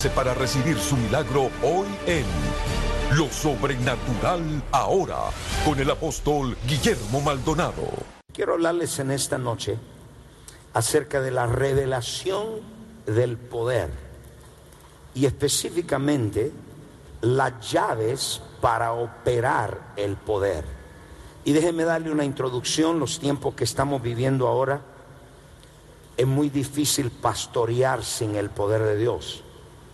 Para recibir su milagro hoy en Lo Sobrenatural Ahora, con el apóstol Guillermo Maldonado. Quiero hablarles en esta noche acerca de la revelación del poder y específicamente las llaves para operar el poder. Y déjenme darle una introducción. Los tiempos que estamos viviendo ahora, es muy difícil pastorear sin el poder de Dios.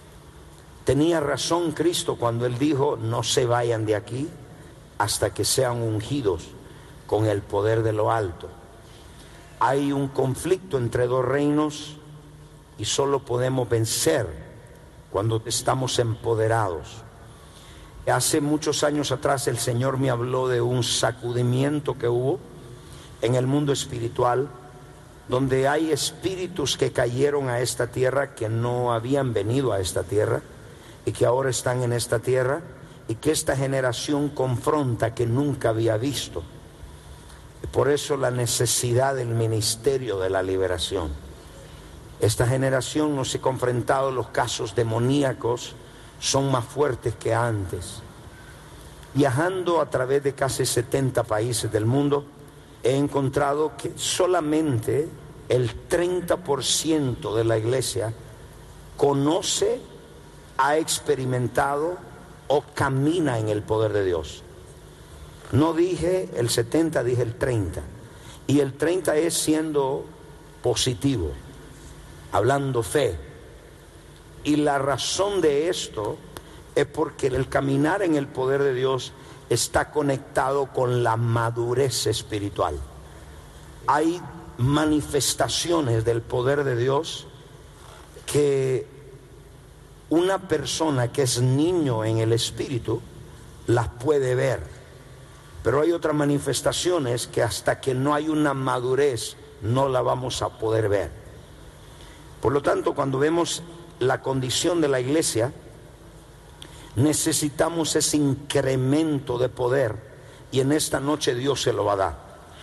Tenía razón Cristo cuando Él dijo: no se vayan de aquí hasta que sean ungidos con el poder de lo alto. Hay un conflicto entre dos reinos y solo podemos vencer cuando estamos empoderados. Hace muchos años atrás el Señor me habló de un sacudimiento que hubo en el mundo espiritual, donde hay espíritus que cayeron a esta tierra, que no habían venido a esta tierra y que ahora están en esta tierra, y que esta generación confronta, que nunca había visto. Por eso la necesidad del ministerio de la liberación. Esta generación no se ha confrontado, los casos demoníacos son más fuertes que antes. Viajando a través de casi 70 países del mundo, he encontrado que solamente el 30% de la iglesia conoce, ha experimentado o camina en el poder de Dios. No dije el 70, dije el 30. Y el 30 es siendo positivo, hablando fe. Y la razón de esto es porque el caminar en el poder de Dios está conectado con la madurez espiritual. Hay manifestaciones del poder de Dios que una persona que es niño en el espíritu las puede ver, pero hay otras manifestaciones que hasta que no hay una madurez no la vamos a poder ver. Por lo tanto, cuando vemos la condición de la iglesia, necesitamos ese incremento de poder, y en esta noche Dios se lo va a dar.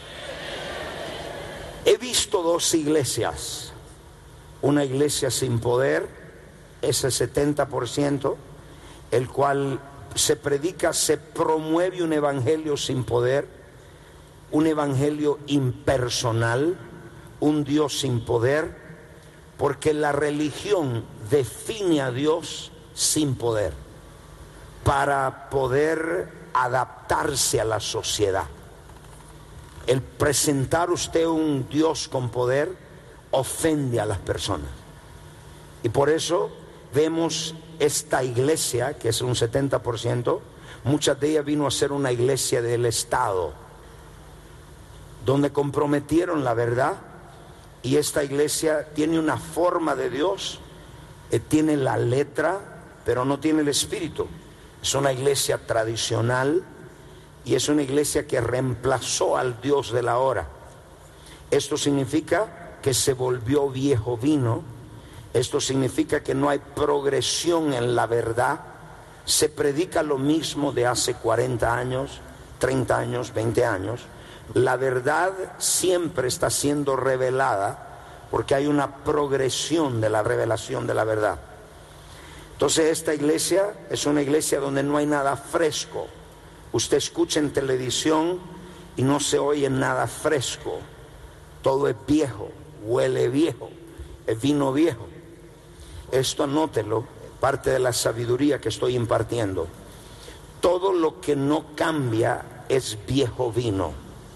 He visto dos iglesias, una iglesia sin poder, ese 70%, el cual se predica, se promueve un evangelio sin poder, un evangelio impersonal, un Dios sin poder, porque la religión define a Dios sin poder, para poder adaptarse a la sociedad. El presentar usted un Dios con poder ofende a las personas. Y por eso vemos esta iglesia, que es un 70%, muchas de ellas vino a ser una iglesia del Estado, donde comprometieron la verdad. Y esta iglesia tiene una forma de Dios, tiene la letra, pero no tiene el espíritu. Es una iglesia tradicional y es una iglesia que reemplazó al Dios de la hora. Esto significa que se volvió viejo vino. Esto significa que no hay progresión en la verdad. Se predica lo mismo de hace 40 años, 30 años, 20 años. La verdad siempre está siendo revelada porque hay una progresión de la revelación de la verdad. Entonces esta iglesia es una iglesia donde no hay nada fresco. Usted escucha en televisión y no se oye nada fresco. Todo es viejo, huele viejo, es vino viejo. Esto anótelo, parte de la sabiduría que estoy impartiendo. Todo lo que no cambia es viejo vino.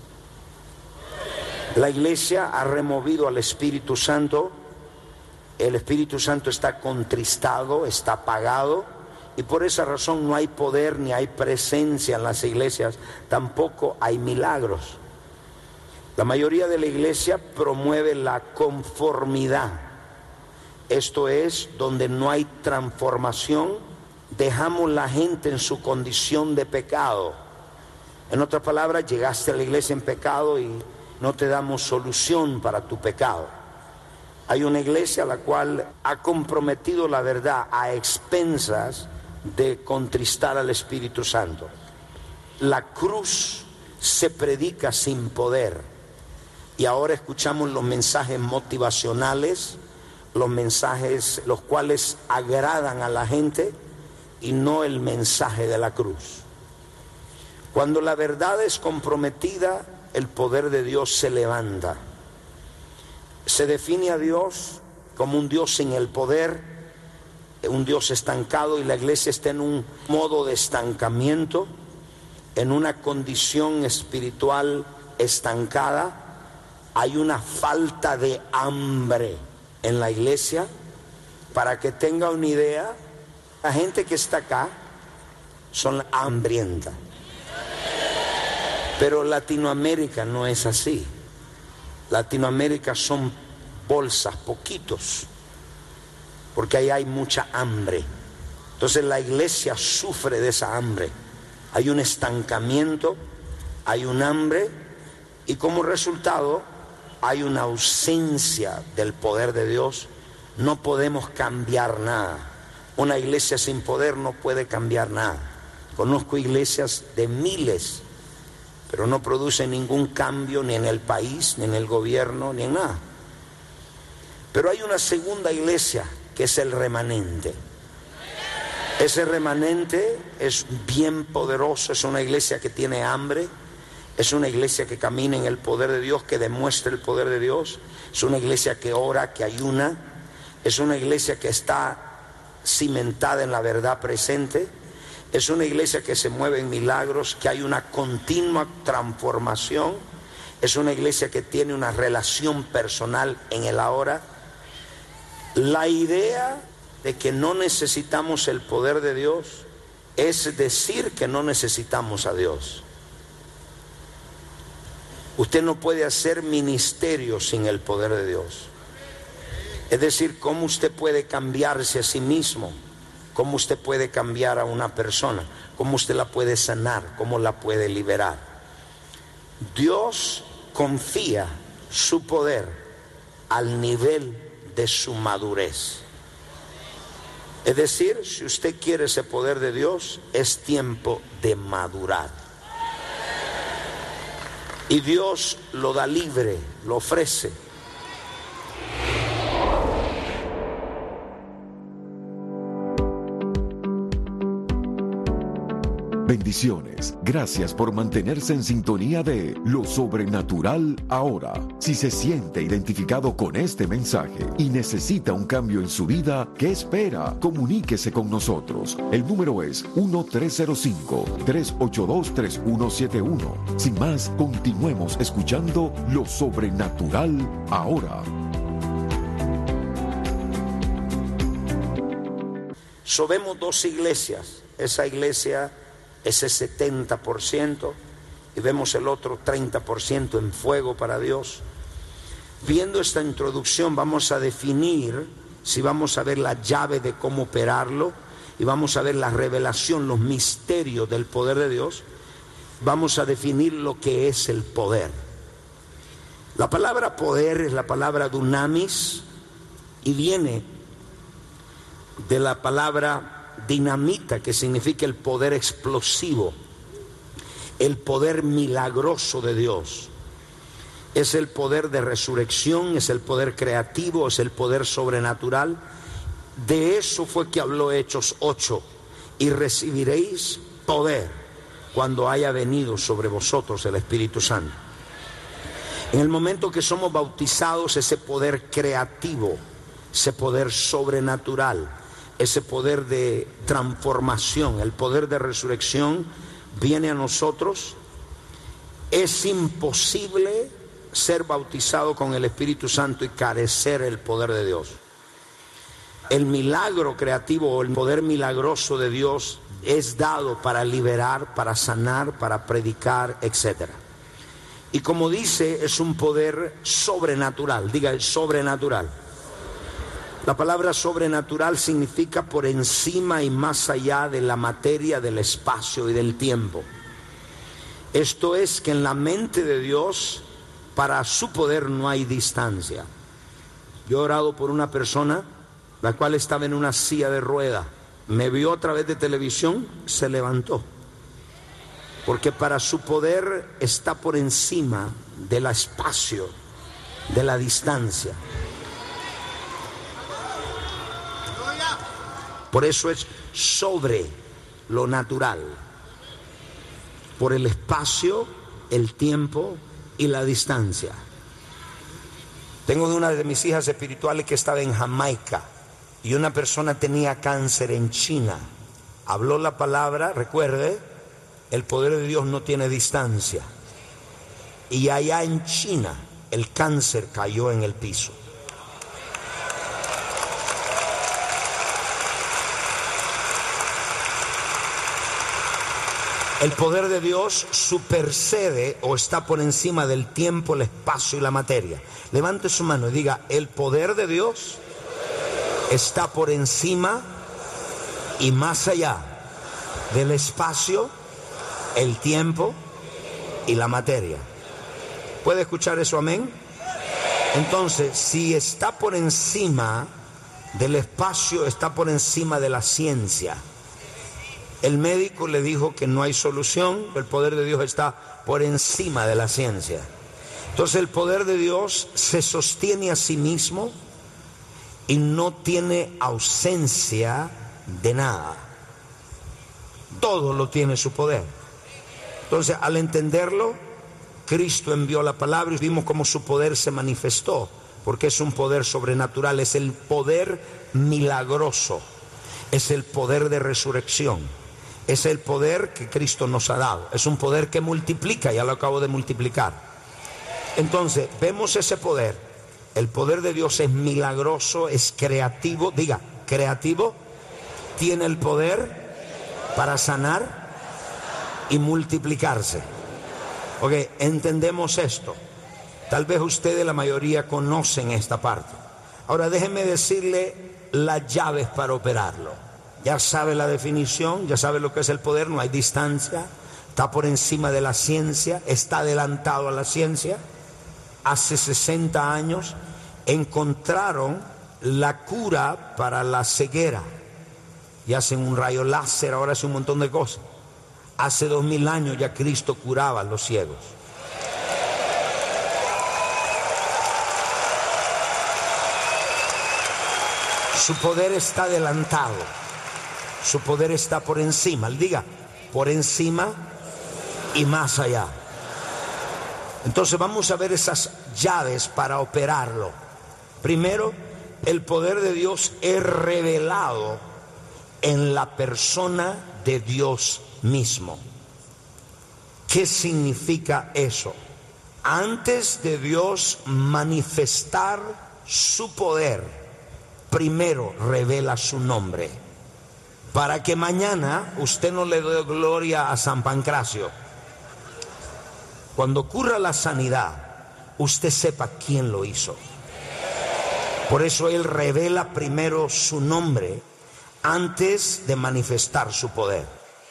La iglesia ha removido al Espíritu Santo. El Espíritu Santo está contristado, está apagado, y por esa razón no hay poder ni hay presencia en las iglesias, tampoco hay milagros. La mayoría de la iglesia promueve la conformidad. Esto es donde no hay transformación, dejamos la gente en su condición de pecado. En otras palabras, llegaste a la iglesia en pecado y no te damos solución para tu pecado. Hay una iglesia la cual ha comprometido la verdad a expensas de contristar al Espíritu Santo. La cruz se predica sin poder, y ahora escuchamos los mensajes motivacionales los mensajes los cuales agradan a la gente y no el mensaje de la cruz. Cuando la verdad es comprometida, el poder de Dios se levanta. Se define a Dios como un Dios sin el poder, un Dios estancado, y la iglesia está en un modo de estancamiento, en una condición espiritual estancada. Hay una falta de hambre en la iglesia. Para que tenga una idea, la gente que está acá son hambrienta. Pero Latinoamérica no es así. Latinoamérica son bolsas, poquitos, porque ahí hay mucha hambre. Entonces la iglesia sufre de esa hambre. Hay un estancamiento, hay un hambre, y como resultado hay una ausencia del poder de Dios. No podemos cambiar nada. Una iglesia sin poder no puede cambiar nada. Conozco iglesias de miles, pero no producen ningún cambio ni en el país, ni en el gobierno, ni en nada. Pero hay una segunda iglesia que es el remanente. Ese remanente es bien poderoso, es una iglesia que tiene hambre, es una iglesia que camina en el poder de Dios, que demuestra el poder de Dios, es una iglesia que ora, que ayuna, es una iglesia que está cimentada en la verdad presente, es una iglesia que se mueve en milagros, que hay una continua transformación, es una iglesia que tiene una relación personal en el ahora. La idea de que no necesitamos el poder de Dios es decir que no necesitamos a Dios. Usted no puede hacer ministerio sin el poder de Dios. Es decir, ¿cómo usted puede cambiarse a sí mismo? ¿Cómo usted puede cambiar a una persona? ¿Cómo usted la puede sanar? ¿Cómo la puede liberar? Dios confía su poder al nivel de su madurez. Es decir, si usted quiere ese poder de Dios, es tiempo de madurar. Y Dios lo da libre, lo ofrece. Bendiciones. Gracias por mantenerse en sintonía de Lo Sobrenatural Ahora. Si se siente identificado con este mensaje y necesita un cambio en su vida, ¿qué espera? Comuníquese con nosotros. El número es 1-305-382-3171. Sin más, continuemos escuchando Lo Sobrenatural Ahora. Vemos dos iglesias. Esa iglesia, ese 70%, y vemos el otro 30% en fuego para Dios. Viendo esta introducción, vamos a definir, si vamos a ver la llave de cómo operarlo, y vamos a ver la revelación, los misterios del poder de Dios. Vamos a definir lo que es el poder. La palabra poder es la palabra dunamis, y viene de la palabra dinamita, que significa el poder explosivo, el poder milagroso de Dios. Es el poder de resurrección, es el poder creativo, es el poder sobrenatural. De eso fue que habló Hechos 8: y recibiréis poder cuando haya venido sobre vosotros el Espíritu Santo. En el momento que somos bautizados, ese poder creativo, ese poder sobrenatural, ese poder de transformación, el poder de resurrección viene a nosotros. Es imposible ser bautizado con el Espíritu Santo y carecer el poder de Dios. El milagro creativo o el poder milagroso de Dios es dado para liberar, para sanar, para predicar, etc. Y como dice, es un poder sobrenatural. Diga, el sobrenatural. La palabra sobrenatural significa por encima y más allá de la materia, del espacio y del tiempo. Esto es que en la mente de Dios, para su poder no hay distancia. Yo he orado por una persona, la cual estaba en una silla de rueda. Me vio a través de televisión, se levantó. Porque para su poder está por encima del espacio, de la distancia. Por eso es sobre lo natural. Por el espacio, el tiempo y la distancia. Tengo una de mis hijas espirituales que estaba en Jamaica y una persona tenía cáncer en China. Habló la palabra, recuerde, el poder de Dios no tiene distancia. Y allá en China el cáncer cayó en el piso. El poder de Dios supersede o está por encima del tiempo, el espacio y la materia. Levante su mano y diga, el poder de Dios está por encima y más allá del espacio, el tiempo y la materia. ¿Puede escuchar eso? Amén. Entonces, si está por encima del espacio, está por encima de la ciencia. El médico le dijo que no hay solución, el poder de Dios está por encima de la ciencia. Entonces el poder de Dios se sostiene a sí mismo y no tiene ausencia de nada. Todo lo tiene su poder. Entonces al entenderlo, Cristo envió la palabra y vimos cómo su poder se manifestó, porque es un poder sobrenatural, es el poder milagroso, es el poder de resurrección. Es el poder que Cristo nos ha dado. Es un poder que multiplica, ya lo acabo de multiplicar. Entonces, vemos ese poder. El poder de Dios es milagroso, es creativo. Diga, creativo. Tiene el poder para sanar y multiplicarse. Ok, entendemos esto. Tal vez ustedes, la mayoría, conocen esta parte. Ahora, déjenme decirle las llaves para operarlo. Ya sabe la definición, ya sabe lo que es el poder, no hay distancia, está por encima de la ciencia, está adelantado a la ciencia. Hace 60 años encontraron la cura para la ceguera y hacen un rayo láser, ahora hace un montón de cosas. Hace 2000 años ya Cristo curaba a los ciegos. Su poder está adelantado. Su poder está por encima. Diga, por encima y más allá. Entonces vamos a ver esas llaves para operarlo. Primero, el poder de Dios es revelado en la persona de Dios mismo. ¿Qué significa eso? Antes de Dios manifestar su poder, primero revela su nombre. Para que mañana usted no le dé gloria a San Pancracio. Cuando ocurra la sanidad, usted sepa quién lo hizo. Por eso Él revela primero su nombre antes de manifestar su poder.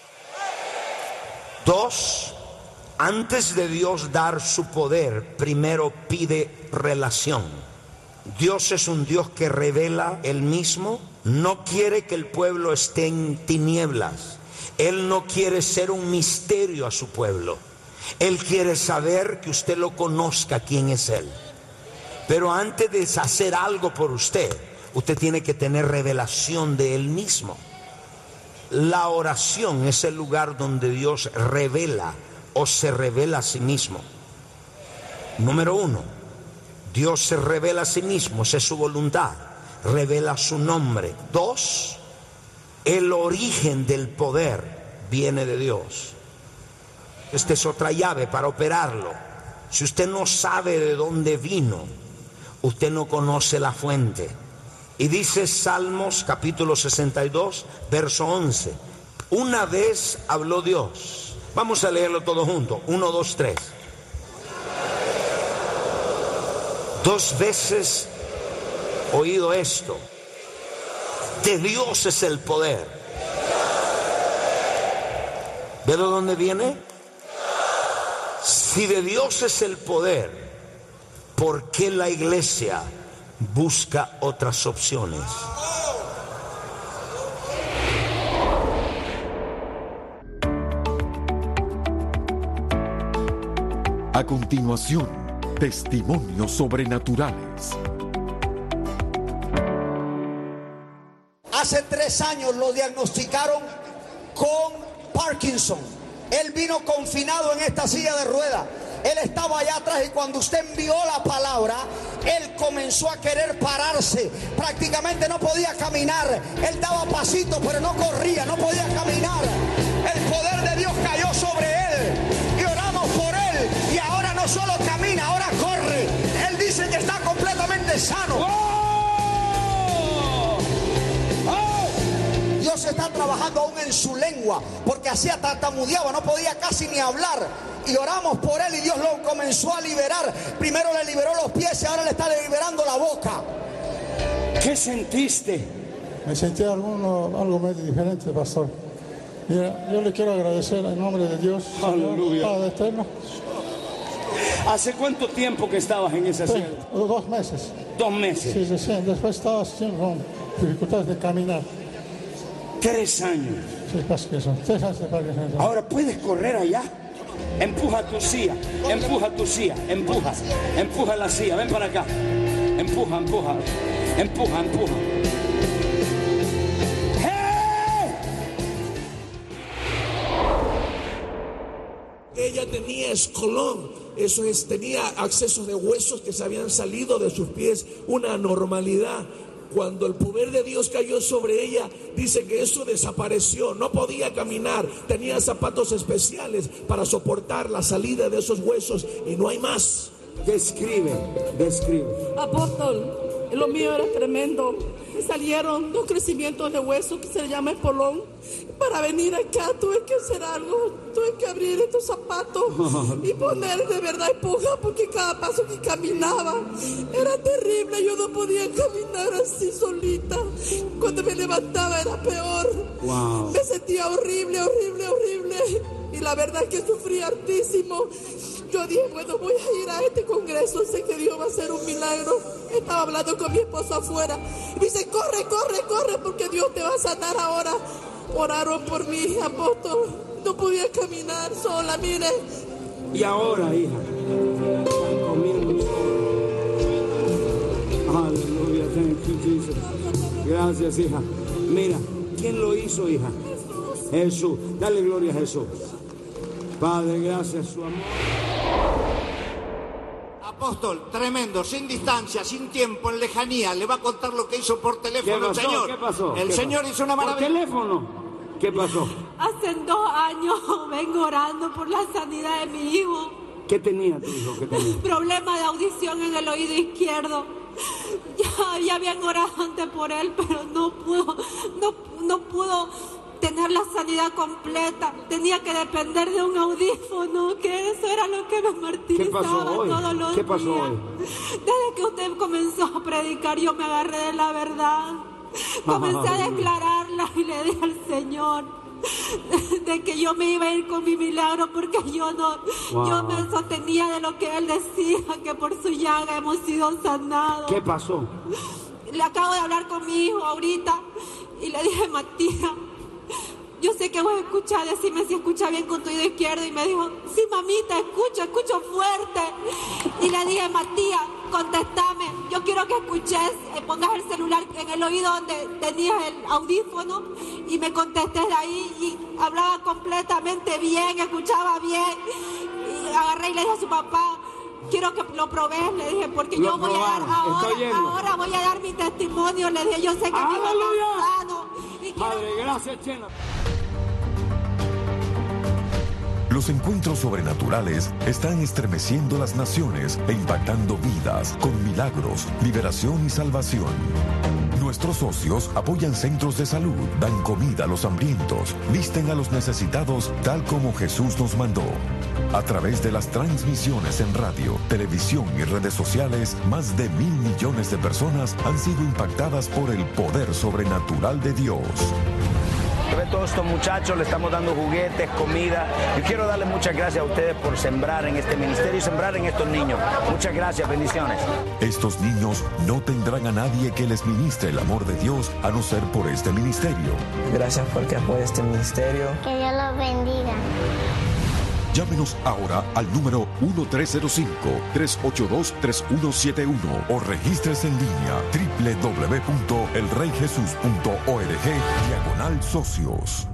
2, antes de Dios dar su poder, primero pide relación. Dios es un Dios que revela Él mismo. No quiere que el pueblo esté en tinieblas. Él no quiere ser un misterio a su pueblo. Él quiere saber que usted lo conozca, quién es Él. Pero antes de hacer algo por usted, usted tiene que tener revelación de Él mismo. La oración es el lugar donde Dios revela o se revela a sí mismo. Número 1, Dios se revela a sí mismo, esa es su voluntad. Revela su nombre. 2, el origen del poder viene de Dios. Esta es otra llave para operarlo. Si usted no sabe de dónde vino, usted no conoce la fuente. Y dice Salmos capítulo 62, verso 11. Una vez habló Dios. Vamos a leerlo todo junto. 1, 2, 3. 2 veces oído esto. De Dios es el poder. ¿Ve de dónde viene? Si de Dios es el poder, ¿por qué la iglesia busca otras opciones? A continuación, testimonios sobrenaturales. Hace 3 años lo diagnosticaron con Parkinson. Él vino confinado en esta silla de ruedas. Él estaba allá atrás y cuando usted envió la palabra, él comenzó a querer pararse. Prácticamente no podía caminar. Él daba pasitos, pero no corría, no podía caminar. El poder de Dios cayó sobre él y oramos por él. Y ahora no solo camina, ahora corre. Él dice que está completamente sano. Dios está trabajando aún en su lengua, porque hacía tartamudeaba, no podía casi ni hablar. Y oramos por él y Dios lo comenzó a liberar. Primero le liberó los pies y ahora le está liberando la boca. ¿Qué sentiste? Me sentí algo medio diferente, pastor. Mira, yo le quiero agradecer en nombre de Dios, Señor, Padre eterno. ¿Hace cuánto tiempo que estabas en esa silla? 2 meses. 2 meses. Sí, después estaba con dificultades de caminar. 3 años. Sí, Parkinson. 3 años de Parkinson. Ahora puedes correr allá. Empuja tu silla, empuja tu silla, empuja la silla, ven para acá. Empuja. ¡Hey! Ella tenía escolón, eso es, tenía accesos de huesos que se habían salido de sus pies, una anormalidad. Cuando el poder de Dios cayó sobre ella, dice que eso desapareció, no podía caminar, tenía zapatos especiales para soportar la salida de esos huesos y no hay más. Describe. Apóstol, lo mío era tremendo. Me salieron 2 crecimientos de hueso que se llama espolón. Para venir acá tuve que hacer algo, tuve que abrir estos zapatos y poner de verdad empuja, porque cada paso que caminaba era terrible. Yo no podía caminar así solita. Cuando me levantaba era peor. Wow. Me sentía horrible. Y la verdad es que sufrí hartísimo. Yo dije, bueno, voy a ir a este congreso, sé que Dios va a hacer un milagro. Estaba hablando con mi esposo afuera. Y me dice, corre, porque Dios te va a sanar ahora. Oraron por mí, apóstol. No podía caminar sola, mire. Y ahora, hija, comiendo sola. Aleluya, thank you, Jesus. Gracias, hija. Mira, ¿quién lo hizo, hija? Jesús. Dale gloria a Jesús. Padre, gracias, su amor. Apóstol, tremendo, sin distancia, sin tiempo, en lejanía. Le va a contar lo que hizo por teléfono el Señor. ¿Qué pasó? El Señor hizo una maravilla. ¿Por teléfono? ¿Qué pasó? Hace 2 años vengo orando por la sanidad de mi hijo. ¿Qué tenía tu hijo? Problema de audición en el oído izquierdo. Ya habían orado antes por él, pero no pudo tener la sanidad completa. Tenía que depender de un audífono, que eso era lo que me martirizaba todos los días. ¿Qué pasó hoy? Desde que usted comenzó a predicar, yo me agarré de la verdad. Comencé a declararla y le dije al Señor de que yo me iba a ir con mi milagro, porque yo me sostenía de lo que Él decía, que por su llaga hemos sido sanados. ¿Qué pasó? Le acabo de hablar con mi hijo ahorita y le dije, Matías, yo sé que vos escuchás, decime si escucha bien con tu oído izquierdo. Y me dijo, sí, mamita, escucho fuerte. Y le dije, Matías, contestame, yo quiero que escuches, pongas el celular en el oído donde tenías el audífono, y me contestes de ahí. Y hablaba completamente bien, escuchaba bien. Y agarré y le dije a su papá, quiero que lo probes, le dije, porque yo voy a dar ahora voy a dar mi testimonio. Le dije, yo sé que mi hijo está sano. Padre, gracias, Chela. Los encuentros sobrenaturales están estremeciendo las naciones e impactando vidas con milagros, liberación y salvación. Nuestros socios apoyan centros de salud, dan comida a los hambrientos, visten a los necesitados tal como Jesús nos mandó. A través de las transmisiones en radio, televisión y redes sociales, más de 1.000 millones de personas han sido impactadas por el poder sobrenatural de Dios. A todos estos muchachos le estamos dando juguetes, comida. Yo quiero darle muchas gracias a ustedes por sembrar en este ministerio y sembrar en estos niños. Muchas gracias, bendiciones. Estos niños no tendrán a nadie que les ministre el amor de Dios a no ser por este ministerio. Gracias porque apoya este ministerio. Que Dios los bendiga. Llámenos ahora al número 1-305-382-3171 o regístrese en línea www.elreyjesus.org/socios.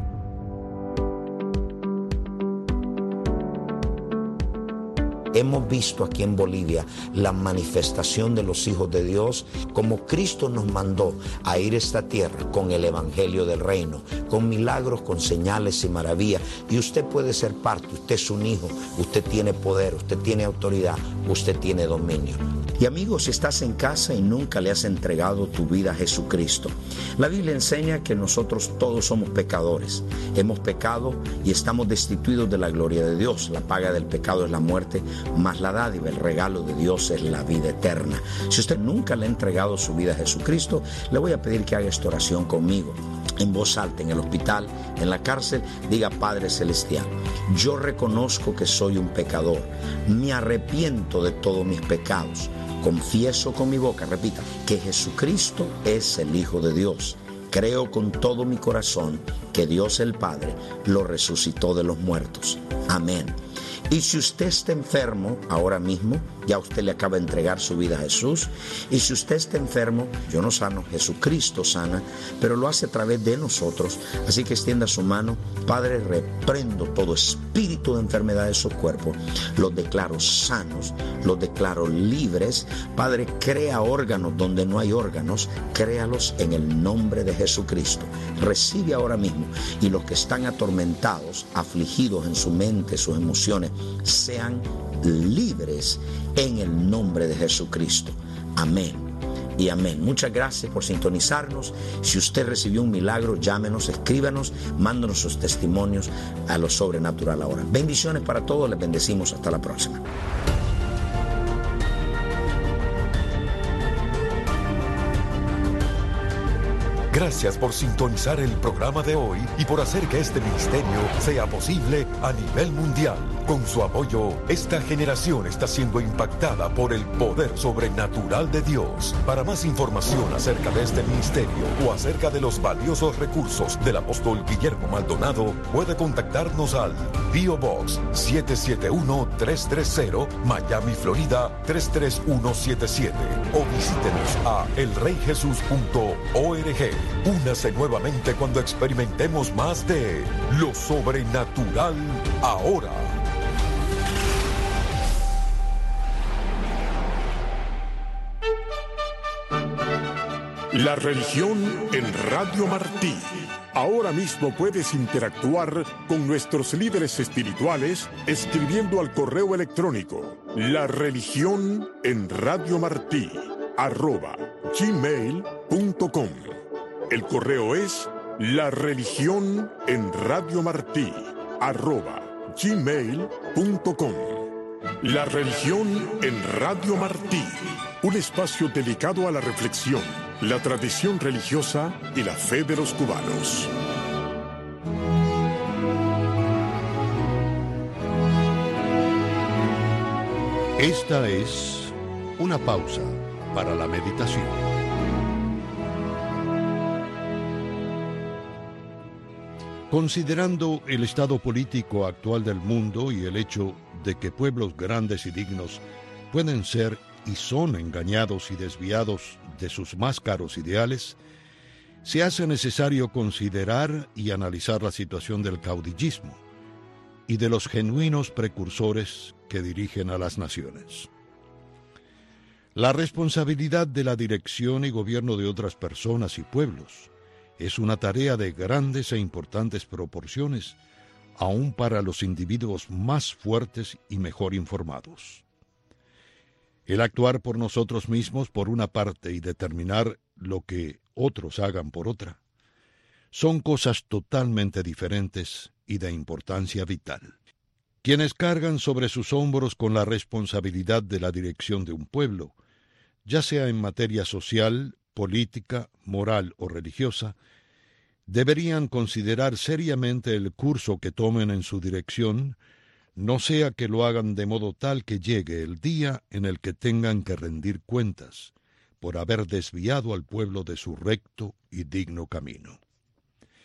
Hemos visto aquí en Bolivia la manifestación de los hijos de Dios, como Cristo nos mandó a ir a esta tierra con el evangelio del reino, con milagros, con señales y maravillas. Y usted puede ser parte, usted es un hijo, usted tiene poder, usted tiene autoridad, usted tiene dominio. Y amigos, si estás en casa y nunca le has entregado tu vida a Jesucristo, la Biblia enseña que nosotros todos somos pecadores. Hemos pecado y estamos destituidos de la gloria de Dios. La paga del pecado es la muerte, mas la dádiva, el regalo de Dios es la vida eterna. Si usted nunca le ha entregado su vida a Jesucristo, le voy a pedir que haga esta oración conmigo. En voz alta, en el hospital, en la cárcel, diga: Padre Celestial, yo reconozco que soy un pecador. Me arrepiento de todos mis pecados. Confieso con mi boca, repita, que Jesucristo es el Hijo de Dios. Creo con todo mi corazón que Dios el Padre lo resucitó de los muertos. Amén. Y si usted está enfermo ahora mismo, ya usted le acaba de entregar su vida a Jesús. Y si usted está enfermo, yo no sano, Jesucristo sana, pero lo hace a través de nosotros. Así que extienda su mano. Padre, reprendo todo espíritu de enfermedad de su cuerpo. Los declaro sanos, los declaro libres. Padre, crea órganos donde no hay órganos. Créalos en el nombre de Jesucristo. Recibe ahora mismo. Y los que están atormentados, afligidos en su mente, sus emociones, sean libres en el nombre de Jesucristo. Amén y amén. Muchas gracias por sintonizarnos. Si usted recibió un milagro, llámenos, escríbanos, mándanos sus testimonios a Lo Sobrenatural Ahora. Bendiciones para todos, les bendecimos. Hasta la próxima. Gracias por sintonizar el programa de hoy y por hacer que este ministerio sea posible a nivel mundial. Con su apoyo, esta generación está siendo impactada por el poder sobrenatural de Dios. Para más información acerca de este ministerio o acerca de los valiosos recursos del apóstol Guillermo Maldonado, puede contactarnos al P.O. Box 771-330, Miami, Florida 33177, o visítenos a elreyjesus.org. Únase nuevamente cuando experimentemos más de Lo Sobrenatural Ahora. La religión en Radio Martí. Ahora mismo puedes interactuar con nuestros líderes espirituales escribiendo al correo electrónico lareligionenradiomartí@gmail.com. El correo es lareligionenradiomartí@gmail.com. La religión en Radio Martí, un espacio dedicado a la reflexión, la tradición religiosa y la fe de los cubanos. Esta es una pausa para la meditación. Considerando el estado político actual del mundo y el hecho de que pueblos grandes y dignos pueden ser y son engañados y desviados de sus más caros ideales, se hace necesario considerar y analizar la situación del caudillismo y de los genuinos precursores que dirigen a las naciones. La responsabilidad de la dirección y gobierno de otras personas y pueblos es una tarea de grandes e importantes proporciones, aún para los individuos más fuertes y mejor informados. El actuar por nosotros mismos por una parte y determinar lo que otros hagan por otra, son cosas totalmente diferentes y de importancia vital. Quienes cargan sobre sus hombros con la responsabilidad de la dirección de un pueblo, ya sea en materia social, política, moral o religiosa, deberían considerar seriamente el curso que tomen en su dirección, no sea que lo hagan de modo tal que llegue el día en el que tengan que rendir cuentas por haber desviado al pueblo de su recto y digno camino.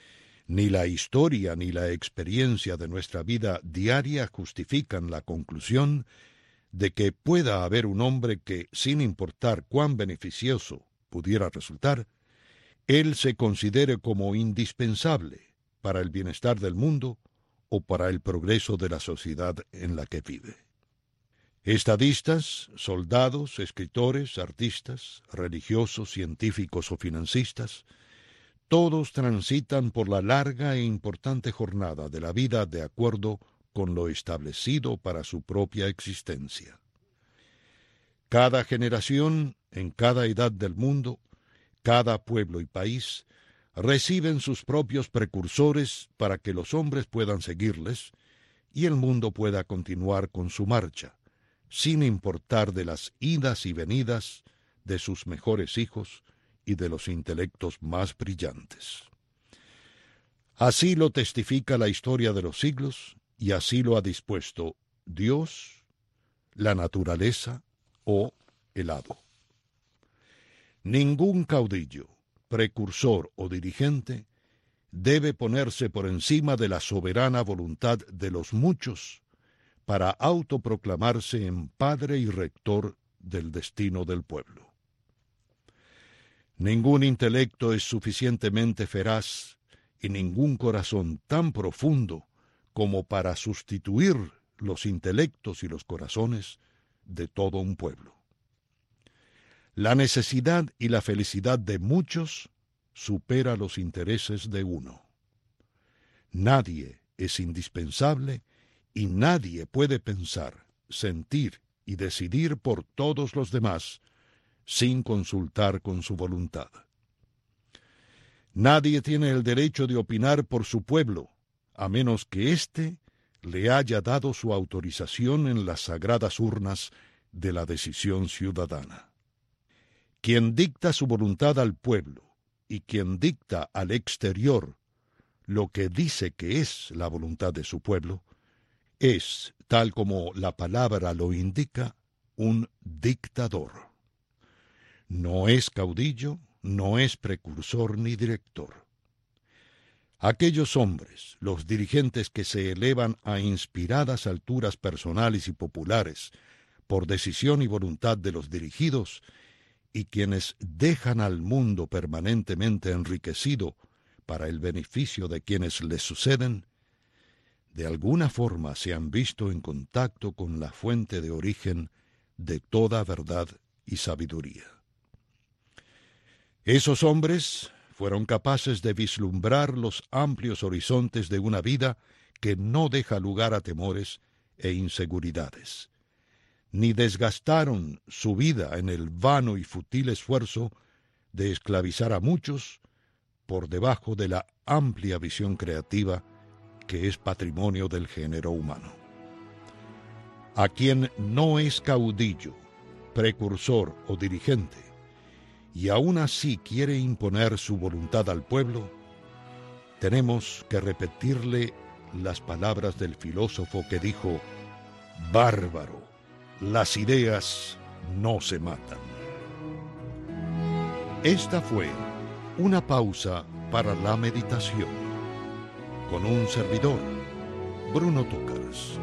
Ni la historia ni la experiencia de nuestra vida diaria justifican la conclusión de que pueda haber un hombre que, sin importar cuán beneficioso pudiera resultar, él se considere como indispensable para el bienestar del mundo o para el progreso de la sociedad en la que vive. Estadistas, soldados, escritores, artistas, religiosos, científicos o financistas, todos transitan por la larga e importante jornada de la vida de acuerdo con lo establecido para su propia existencia. Cada generación, en cada edad del mundo, cada pueblo y país, reciben sus propios precursores para que los hombres puedan seguirles y el mundo pueda continuar con su marcha, sin importar de las idas y venidas de sus mejores hijos y de los intelectos más brillantes. Así lo testifica la historia de los siglos, y así lo ha dispuesto Dios, la naturaleza o el hado. Ningún caudillo, precursor o dirigente debe ponerse por encima de la soberana voluntad de los muchos para autoproclamarse en padre y rector del destino del pueblo. Ningún intelecto es suficientemente feraz y ningún corazón tan profundo como para sustituir los intelectos y los corazones de todo un pueblo. La necesidad y la felicidad de muchos supera los intereses de uno. Nadie es indispensable y nadie puede pensar, sentir y decidir por todos los demás sin consultar con su voluntad. Nadie tiene el derecho de opinar por su pueblo, a menos que éste le haya dado su autorización en las sagradas urnas de la decisión ciudadana. Quien dicta su voluntad al pueblo y quien dicta al exterior lo que dice que es la voluntad de su pueblo, es, tal como la palabra lo indica, un dictador. No es caudillo, no es precursor ni director. Aquellos hombres, los dirigentes que se elevan a inspiradas alturas personales y populares por decisión y voluntad de los dirigidos, y quienes dejan al mundo permanentemente enriquecido para el beneficio de quienes les suceden, de alguna forma se han visto en contacto con la fuente de origen de toda verdad y sabiduría. Esos hombres fueron capaces de vislumbrar los amplios horizontes de una vida que no deja lugar a temores e inseguridades, ni desgastaron su vida en el vano y fútil esfuerzo de esclavizar a muchos por debajo de la amplia visión creativa que es patrimonio del género humano. A quien no es caudillo, precursor o dirigente, y aún así quiere imponer su voluntad al pueblo, tenemos que repetirle las palabras del filósofo que dijo: «Bárbaro, las ideas no se matan». Esta fue una pausa para la meditación, con un servidor, Bruno Túcaras.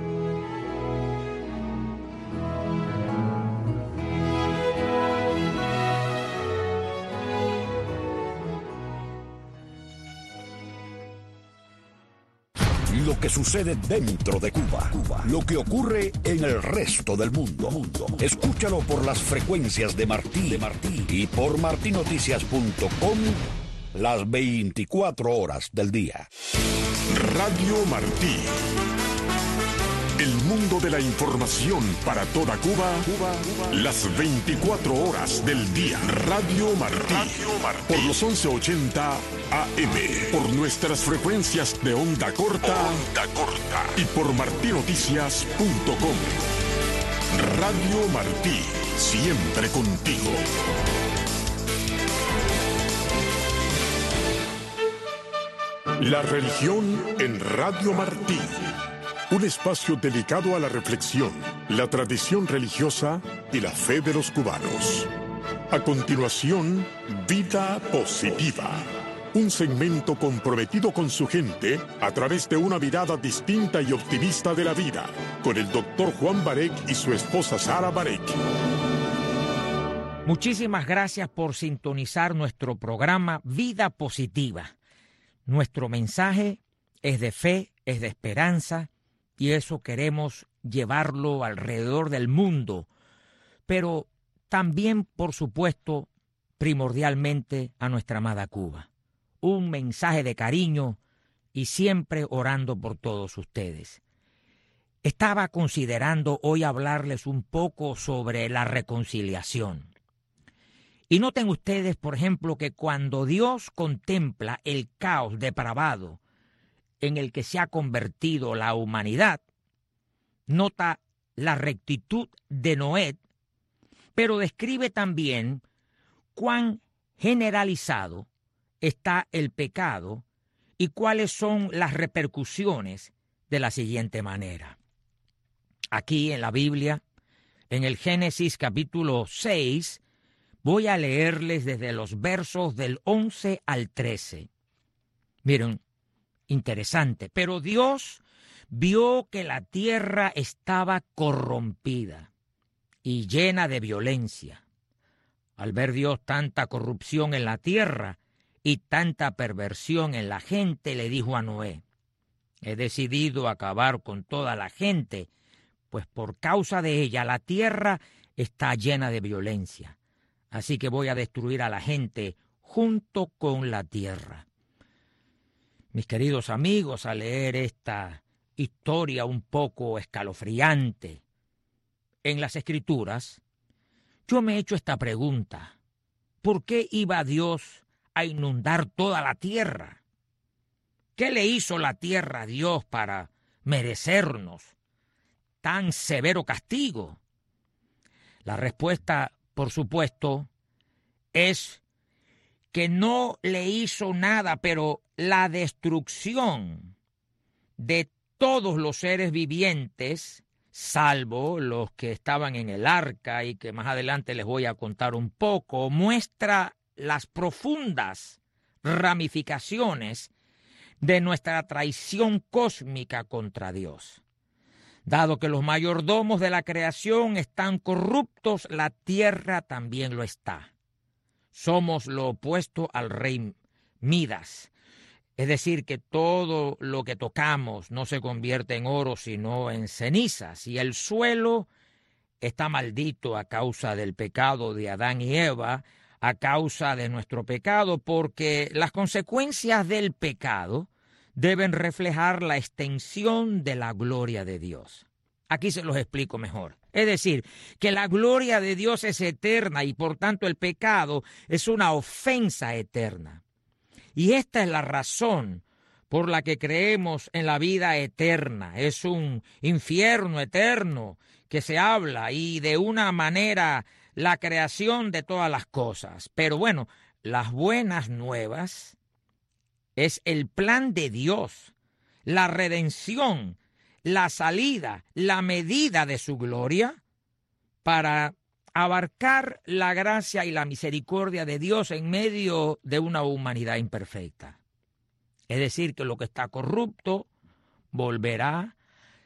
Lo que sucede dentro de Cuba, lo que ocurre en el resto del mundo. Escúchalo por las frecuencias de Martí y por martinoticias.com las 24 horas del día. Radio Martí. El mundo de la información para toda Cuba, las 24 horas del día. Radio Martí. Por los 1180 AM. Por nuestras frecuencias de onda corta. Y por martinoticias.com. Radio Martí. Siempre contigo. La religión en Radio Martí. Un espacio dedicado a la reflexión, la tradición religiosa y la fe de los cubanos. A continuación, Vida Positiva, Un segmento comprometido con su gente a través de una mirada distinta y optimista de la vida, con el Dr. Juan Barek y su esposa Sara Barek. Muchísimas gracias por sintonizar nuestro programa Vida Positiva. Nuestro mensaje es de fe, es de esperanza, y eso queremos llevarlo alrededor del mundo, pero también, por supuesto, primordialmente a nuestra amada Cuba. Un mensaje de cariño y siempre orando por todos ustedes. Estaba considerando hoy hablarles un poco sobre la reconciliación. Y noten ustedes, por ejemplo, que cuando Dios contempla el caos depravado en el que se ha convertido la humanidad, nota la rectitud de Noé, pero describe también cuán generalizado está el pecado y cuáles son las repercusiones de la siguiente manera. Aquí en la Biblia, en el Génesis capítulo 6, voy a leerles desde los versos del 11 al 13. Miren, interesante. Pero Dios vio que la tierra estaba corrompida y llena de violencia. Al ver Dios tanta corrupción en la tierra y tanta perversión en la gente, le dijo a Noé: he decidido acabar con toda la gente, pues por causa de ella la tierra está llena de violencia. Así que voy a destruir a la gente junto con la tierra. Mis queridos amigos, al leer esta historia un poco escalofriante en las Escrituras, yo me he hecho esta pregunta: ¿por qué iba Dios a inundar toda la tierra? ¿Qué le hizo la tierra a Dios para merecernos tan severo castigo? La respuesta, por supuesto, es que no le hizo nada, pero la destrucción de todos los seres vivientes, salvo los que estaban en el arca y que más adelante les voy a contar un poco, muestra las profundas ramificaciones de nuestra traición cósmica contra Dios. Dado que los mayordomos de la creación están corruptos, la tierra también lo está. Somos lo opuesto al rey Midas. Es decir, que todo lo que tocamos no se convierte en oro, sino en cenizas. Y el suelo está maldito a causa del pecado de Adán y Eva, a causa de nuestro pecado, porque las consecuencias del pecado deben reflejar la extensión de la gloria de Dios. Aquí se los explico mejor. Es decir, que la gloria de Dios es eterna y por tanto el pecado es una ofensa eterna. Y esta es la razón por la que creemos en la vida eterna. Es un infierno eterno que se habla y de una manera la creación de todas las cosas. Pero bueno, las buenas nuevas es el plan de Dios, la redención, la salida, la medida de su gloria para abarcar la gracia y la misericordia de Dios en medio de una humanidad imperfecta. Es decir, que lo que está corrupto volverá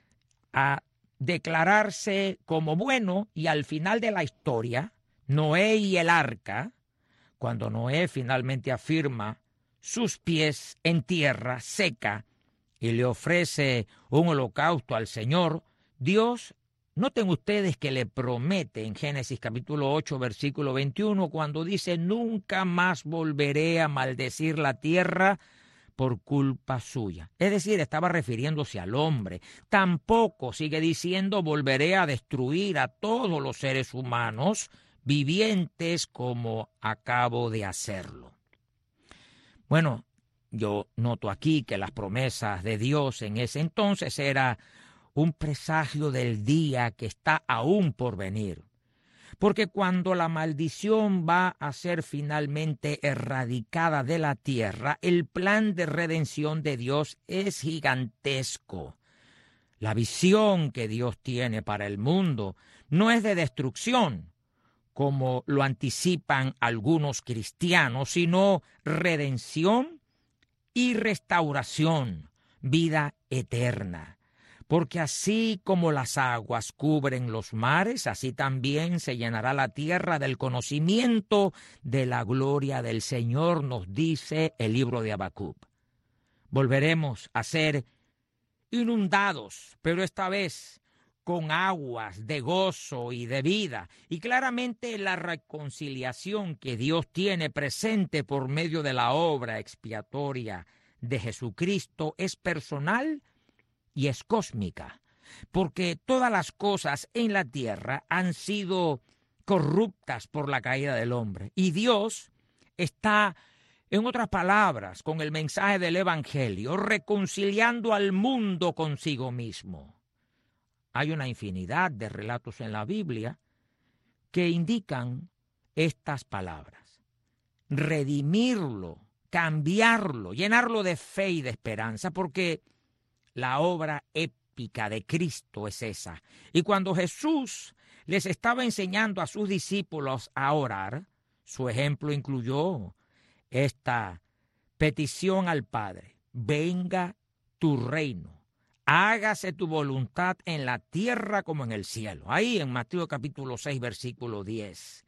a declararse como bueno, y al final de la historia, Noé y el arca, cuando Noé finalmente afirma sus pies en tierra seca y le ofrece un holocausto al Señor, Dios, noten ustedes que le promete en Génesis capítulo 8, versículo 21, cuando dice: nunca más volveré a maldecir la tierra por culpa suya. Es decir, estaba refiriéndose al hombre. Tampoco, sigue diciendo, volveré a destruir a todos los seres humanos vivientes como acabo de hacerlo. Bueno, yo noto aquí que las promesas de Dios en ese entonces era un presagio del día que está aún por venir. Porque cuando la maldición va a ser finalmente erradicada de la tierra, el plan de redención de Dios es gigantesco. La visión que Dios tiene para el mundo no es de destrucción, como lo anticipan algunos cristianos, sino redención y restauración, vida eterna. Porque así como las aguas cubren los mares, así también se llenará la tierra del conocimiento de la gloria del Señor, nos dice el libro de Habacuc. Volveremos a ser inundados, pero esta vez con aguas de gozo y de vida. Y claramente la reconciliación que Dios tiene presente por medio de la obra expiatoria de Jesucristo es personal y es cósmica, porque todas las cosas en la tierra han sido corruptas por la caída del hombre. Y Dios está, en otras palabras, con el mensaje del Evangelio, reconciliando al mundo consigo mismo. Hay una infinidad de relatos en la Biblia que indican estas palabras. Redimirlo, cambiarlo, llenarlo de fe y de esperanza, porque la obra épica de Cristo es esa. Y cuando Jesús les estaba enseñando a sus discípulos a orar, su ejemplo incluyó esta petición al Padre: venga tu reino, hágase tu voluntad en la tierra como en el cielo. Ahí en Mateo capítulo 6, versículo 10.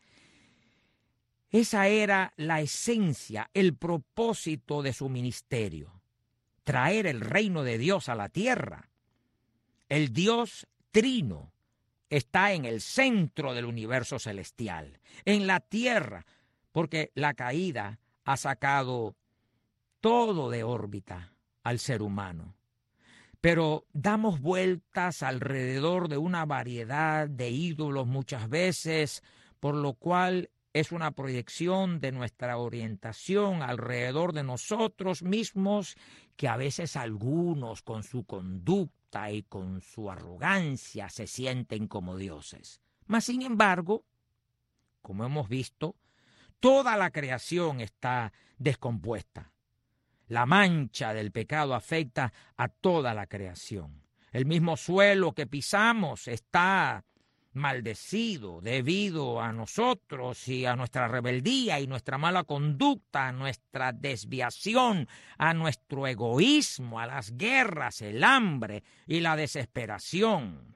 Esa era la esencia, el propósito de su ministerio. Traer el reino de Dios a la tierra. El Dios trino está en el centro del universo celestial, en la tierra, porque la caída ha sacado todo de órbita al ser humano. Pero damos vueltas alrededor de una variedad de ídolos muchas veces, por lo cual es una proyección de nuestra orientación alrededor de nosotros mismos, que a veces algunos con su conducta y con su arrogancia se sienten como dioses. Mas, sin embargo, como hemos visto, toda la creación está descompuesta. La mancha del pecado afecta a toda la creación. El mismo suelo que pisamos está maldecido debido a nosotros y a nuestra rebeldía y nuestra mala conducta, a nuestra desviación, a nuestro egoísmo, a las guerras, el hambre y la desesperación.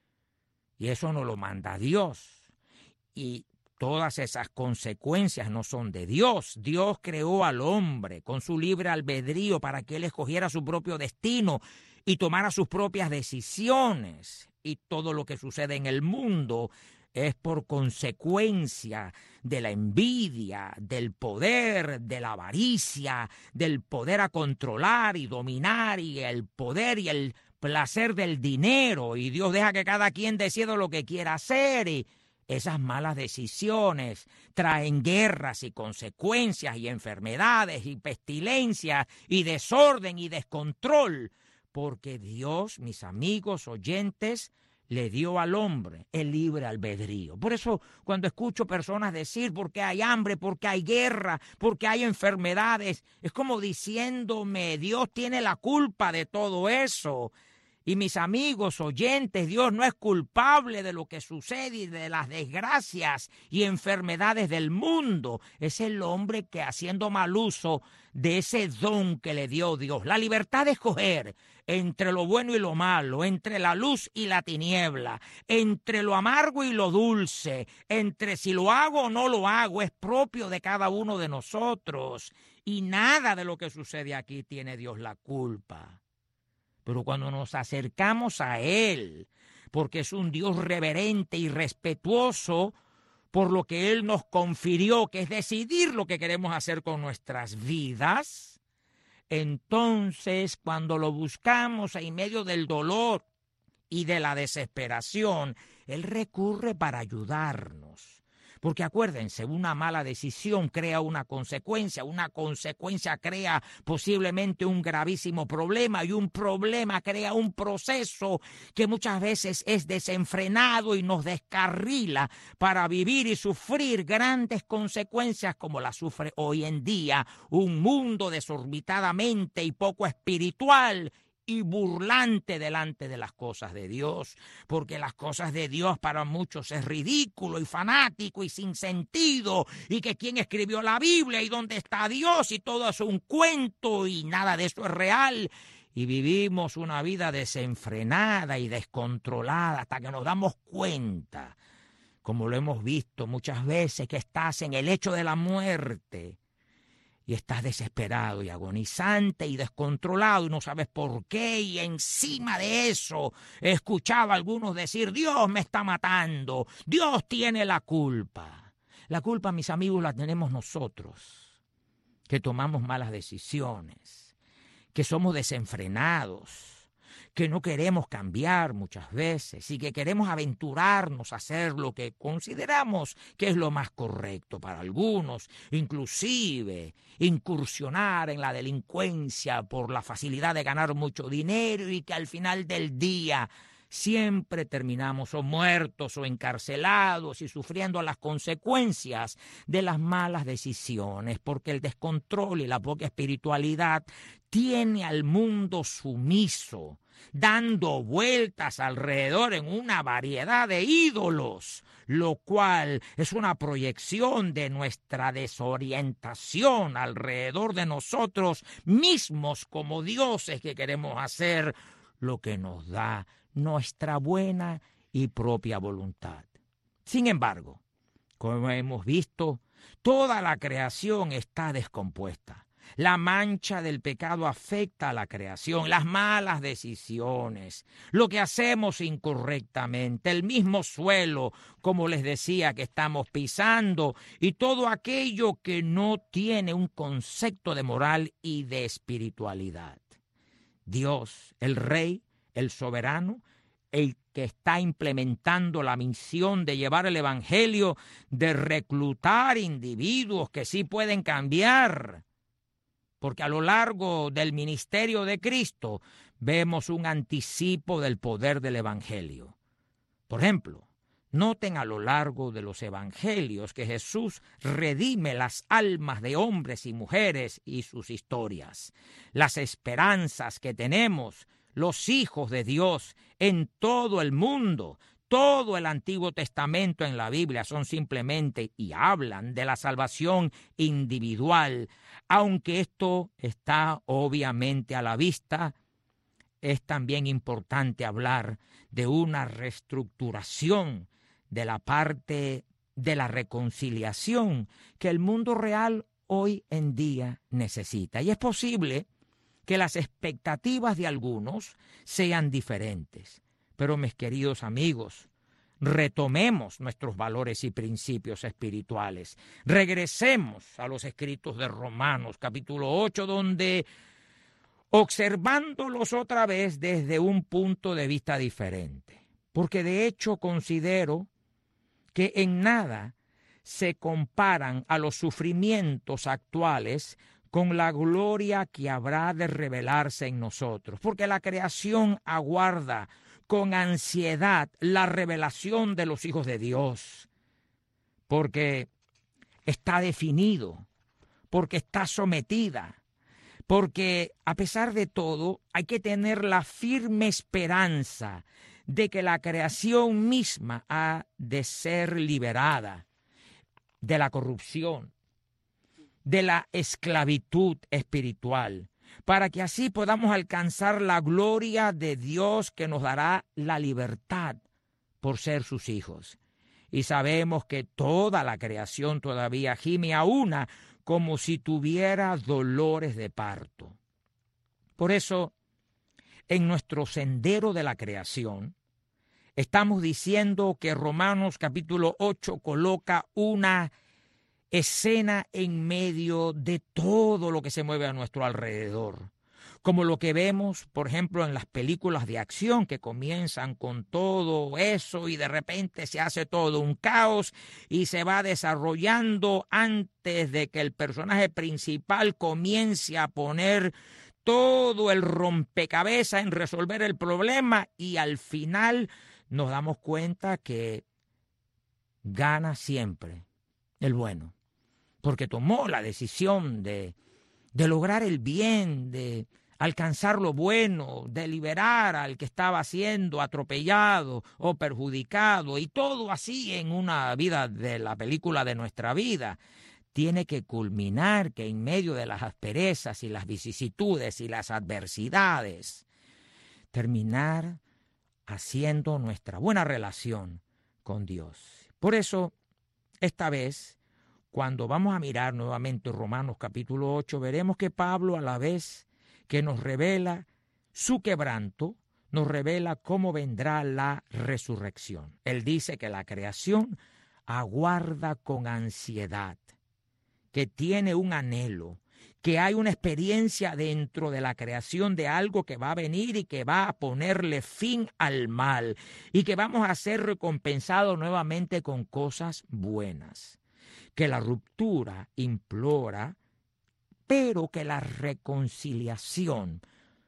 Y eso nos lo manda Dios. Y todas esas consecuencias no son de Dios. Dios creó al hombre con su libre albedrío para que él escogiera su propio destino y tomara sus propias decisiones. Y todo lo que sucede en el mundo es por consecuencia de la envidia, del poder, de la avaricia, del poder a controlar y dominar, y el poder y el placer del dinero. Y Dios deja que cada quien decida lo que quiera hacer, y esas malas decisiones traen guerras y consecuencias y enfermedades y pestilencias y desorden y descontrol. Porque Dios, mis amigos oyentes, le dio al hombre el libre albedrío. Por eso cuando escucho personas decir porque hay hambre, porque hay guerra, porque hay enfermedades, es como diciéndome Dios tiene la culpa de todo eso. Y mis amigos oyentes, Dios no es culpable de lo que sucede y de las desgracias y enfermedades del mundo. Es el hombre que, haciendo mal uso de ese don que le dio Dios, la libertad de escoger entre lo bueno y lo malo, entre la luz y la tiniebla, entre lo amargo y lo dulce, entre si lo hago o no lo hago, es propio de cada uno de nosotros. Y nada de lo que sucede aquí tiene Dios la culpa. Pero cuando nos acercamos a Él, porque es un Dios reverente y respetuoso por lo que Él nos confirió, que es decidir lo que queremos hacer con nuestras vidas, entonces cuando lo buscamos en medio del dolor y de la desesperación, Él recurre para ayudarnos. Porque acuérdense, una mala decisión crea una consecuencia crea posiblemente un gravísimo problema, y un problema crea un proceso que muchas veces es desenfrenado y nos descarrila para vivir y sufrir grandes consecuencias como las sufre hoy en día un mundo desorbitadamente y poco espiritual y burlante delante de las cosas de Dios, porque las cosas de Dios para muchos es ridículo y fanático y sin sentido, y que quién escribió la Biblia y dónde está Dios y todo es un cuento y nada de eso es real. Y vivimos una vida desenfrenada y descontrolada hasta que nos damos cuenta, como lo hemos visto muchas veces, que estás en el lecho de la muerte y estás desesperado y agonizante y descontrolado y no sabes por qué. Y encima de eso he escuchado a algunos decir: Dios me está matando, Dios tiene la culpa. La culpa, mis amigos, la tenemos nosotros, que tomamos malas decisiones, que somos desenfrenados, que no queremos cambiar muchas veces y que queremos aventurarnos a hacer lo que consideramos que es lo más correcto para algunos, inclusive incursionar en la delincuencia por la facilidad de ganar mucho dinero, y que al final del día siempre terminamos o muertos o encarcelados y sufriendo las consecuencias de las malas decisiones, porque el descontrol y la poca espiritualidad tiene al mundo sumiso, dando vueltas alrededor en una variedad de ídolos, lo cual es una proyección de nuestra desorientación alrededor de nosotros mismos como dioses que queremos hacer lo que nos da nuestra buena y propia voluntad. Sin embargo, como hemos visto, toda la creación está descompuesta. La mancha del pecado afecta a la creación, las malas decisiones, lo que hacemos incorrectamente, el mismo suelo, como les decía, que estamos pisando, y todo aquello que no tiene un concepto de moral y de espiritualidad. Dios, el Rey, el soberano, el que está implementando la misión de llevar el evangelio, de reclutar individuos que sí pueden cambiar, porque a lo largo del ministerio de Cristo vemos un anticipo del poder del evangelio. Por ejemplo, noten a lo largo de los evangelios que Jesús redime las almas de hombres y mujeres y sus historias, las esperanzas que tenemos los hijos de Dios en todo el mundo. Todo el Antiguo Testamento en la Biblia son simplemente y hablan de la salvación individual. Aunque esto está obviamente a la vista, es también importante hablar de una reestructuración de la parte de la reconciliación que el mundo real hoy en día necesita. Y es posible que las expectativas de algunos sean diferentes. Pero, mis queridos amigos, retomemos nuestros valores y principios espirituales. Regresemos a los escritos de Romanos, capítulo 8, donde, observándolos otra vez desde un punto de vista diferente, porque de hecho considero que en nada se comparan a los sufrimientos actuales con la gloria que habrá de revelarse en nosotros, porque la creación aguarda con ansiedad la revelación de los hijos de Dios, porque está definido, porque está sometida, porque a pesar de todo hay que tener la firme esperanza de que la creación misma ha de ser liberada de la corrupción, de la esclavitud espiritual, para que así podamos alcanzar la gloria de Dios que nos dará la libertad por ser sus hijos. Y sabemos que toda la creación todavía gime a una como si tuviera dolores de parto. Por eso, en nuestro sendero de la creación, estamos diciendo que Romanos capítulo 8 coloca una escena en medio de todo lo que se mueve a nuestro alrededor, como lo que vemos, por ejemplo, en las películas de acción que comienzan con todo eso y de repente se hace todo un caos y se va desarrollando antes de que el personaje principal comience a poner todo el rompecabezas en resolver el problema, y al final nos damos cuenta que gana siempre el bueno, porque tomó la decisión de lograr el bien, de alcanzar lo bueno, de liberar al que estaba siendo atropellado o perjudicado, y todo así en una vida de la película de nuestra vida, tiene que culminar que en medio de las asperezas y las vicisitudes y las adversidades, terminar haciendo nuestra buena relación con Dios. Por eso, esta vez, cuando vamos a mirar nuevamente Romanos capítulo 8, veremos que Pablo, a la vez que nos revela su quebranto, nos revela cómo vendrá la resurrección. Él dice que la creación aguarda con ansiedad, que tiene un anhelo, que hay una experiencia dentro de la creación de algo que va a venir y que va a ponerle fin al mal y que vamos a ser recompensados nuevamente con cosas buenas. Que la ruptura implora, pero que la reconciliación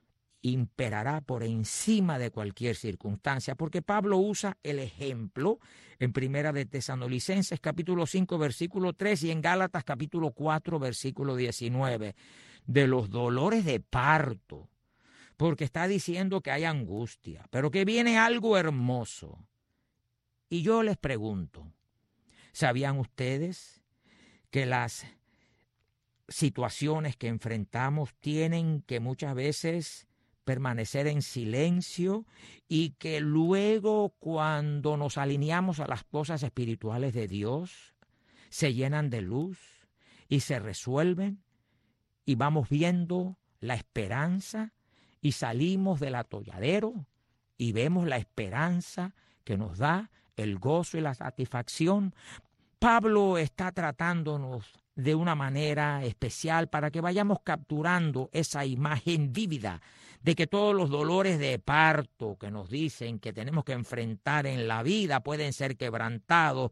imperará por encima de cualquier circunstancia, porque Pablo usa el ejemplo en Primera de Tesalonicenses capítulo 5 versículo 3 y en Gálatas capítulo 4 versículo 19 de los dolores de parto, porque está diciendo que hay angustia, pero que viene algo hermoso. Y yo les pregunto, ¿sabían ustedes que las situaciones que enfrentamos tienen que muchas veces permanecer en silencio y que luego, cuando nos alineamos a las cosas espirituales de Dios, se llenan de luz y se resuelven y vamos viendo la esperanza y salimos del atolladero y vemos la esperanza que nos da el gozo y la satisfacción? Pablo está tratándonos de una manera especial para que vayamos capturando esa imagen vívida de que todos los dolores de parto que nos dicen que tenemos que enfrentar en la vida pueden ser quebrantados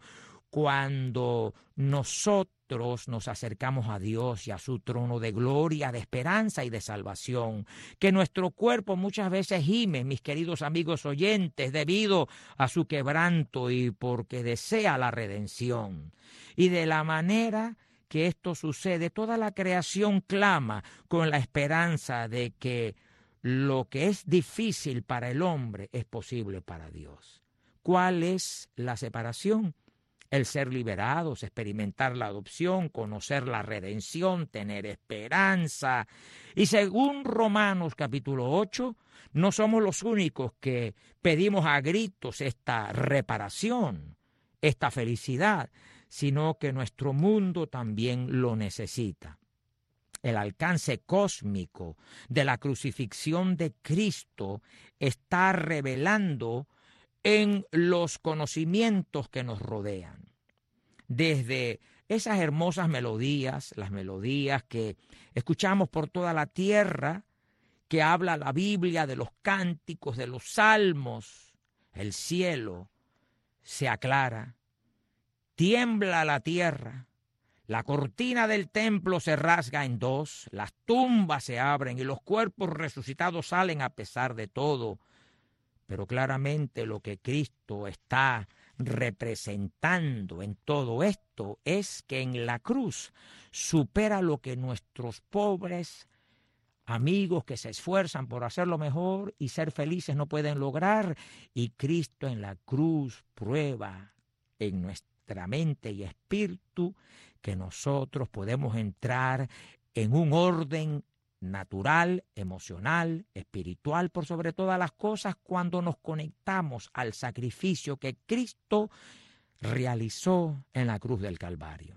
cuando nosotros nos acercamos a Dios y a su trono de gloria, de esperanza y de salvación. Que nuestro cuerpo muchas veces gime, mis queridos amigos oyentes, debido a su quebranto y porque desea la redención. Y de la manera que esto sucede, toda la creación clama con la esperanza de que lo que es difícil para el hombre es posible para Dios. ¿Cuál es la separación? El ser liberados, experimentar la adopción, conocer la redención, tener esperanza. Y según Romanos capítulo 8, no somos los únicos que pedimos a gritos esta reparación, esta felicidad, sino que nuestro mundo también lo necesita. El alcance cósmico de la crucifixión de Cristo está revelando en los conocimientos que nos rodean. Desde esas hermosas melodías, las melodías que escuchamos por toda la tierra, que habla la Biblia de los cánticos, de los salmos, el cielo se aclara, tiembla la tierra, la cortina del templo se rasga en dos, las tumbas se abren y los cuerpos resucitados salen a pesar de todo. Pero claramente lo que Cristo está representando en todo esto es que en la cruz supera lo que nuestros pobres amigos que se esfuerzan por hacerlo mejor y ser felices no pueden lograr, y Cristo en la cruz prueba en nuestra mente y espíritu que nosotros podemos entrar en un orden natural, emocional, espiritual, por sobre todas las cosas, cuando nos conectamos al sacrificio que Cristo realizó en la cruz del Calvario.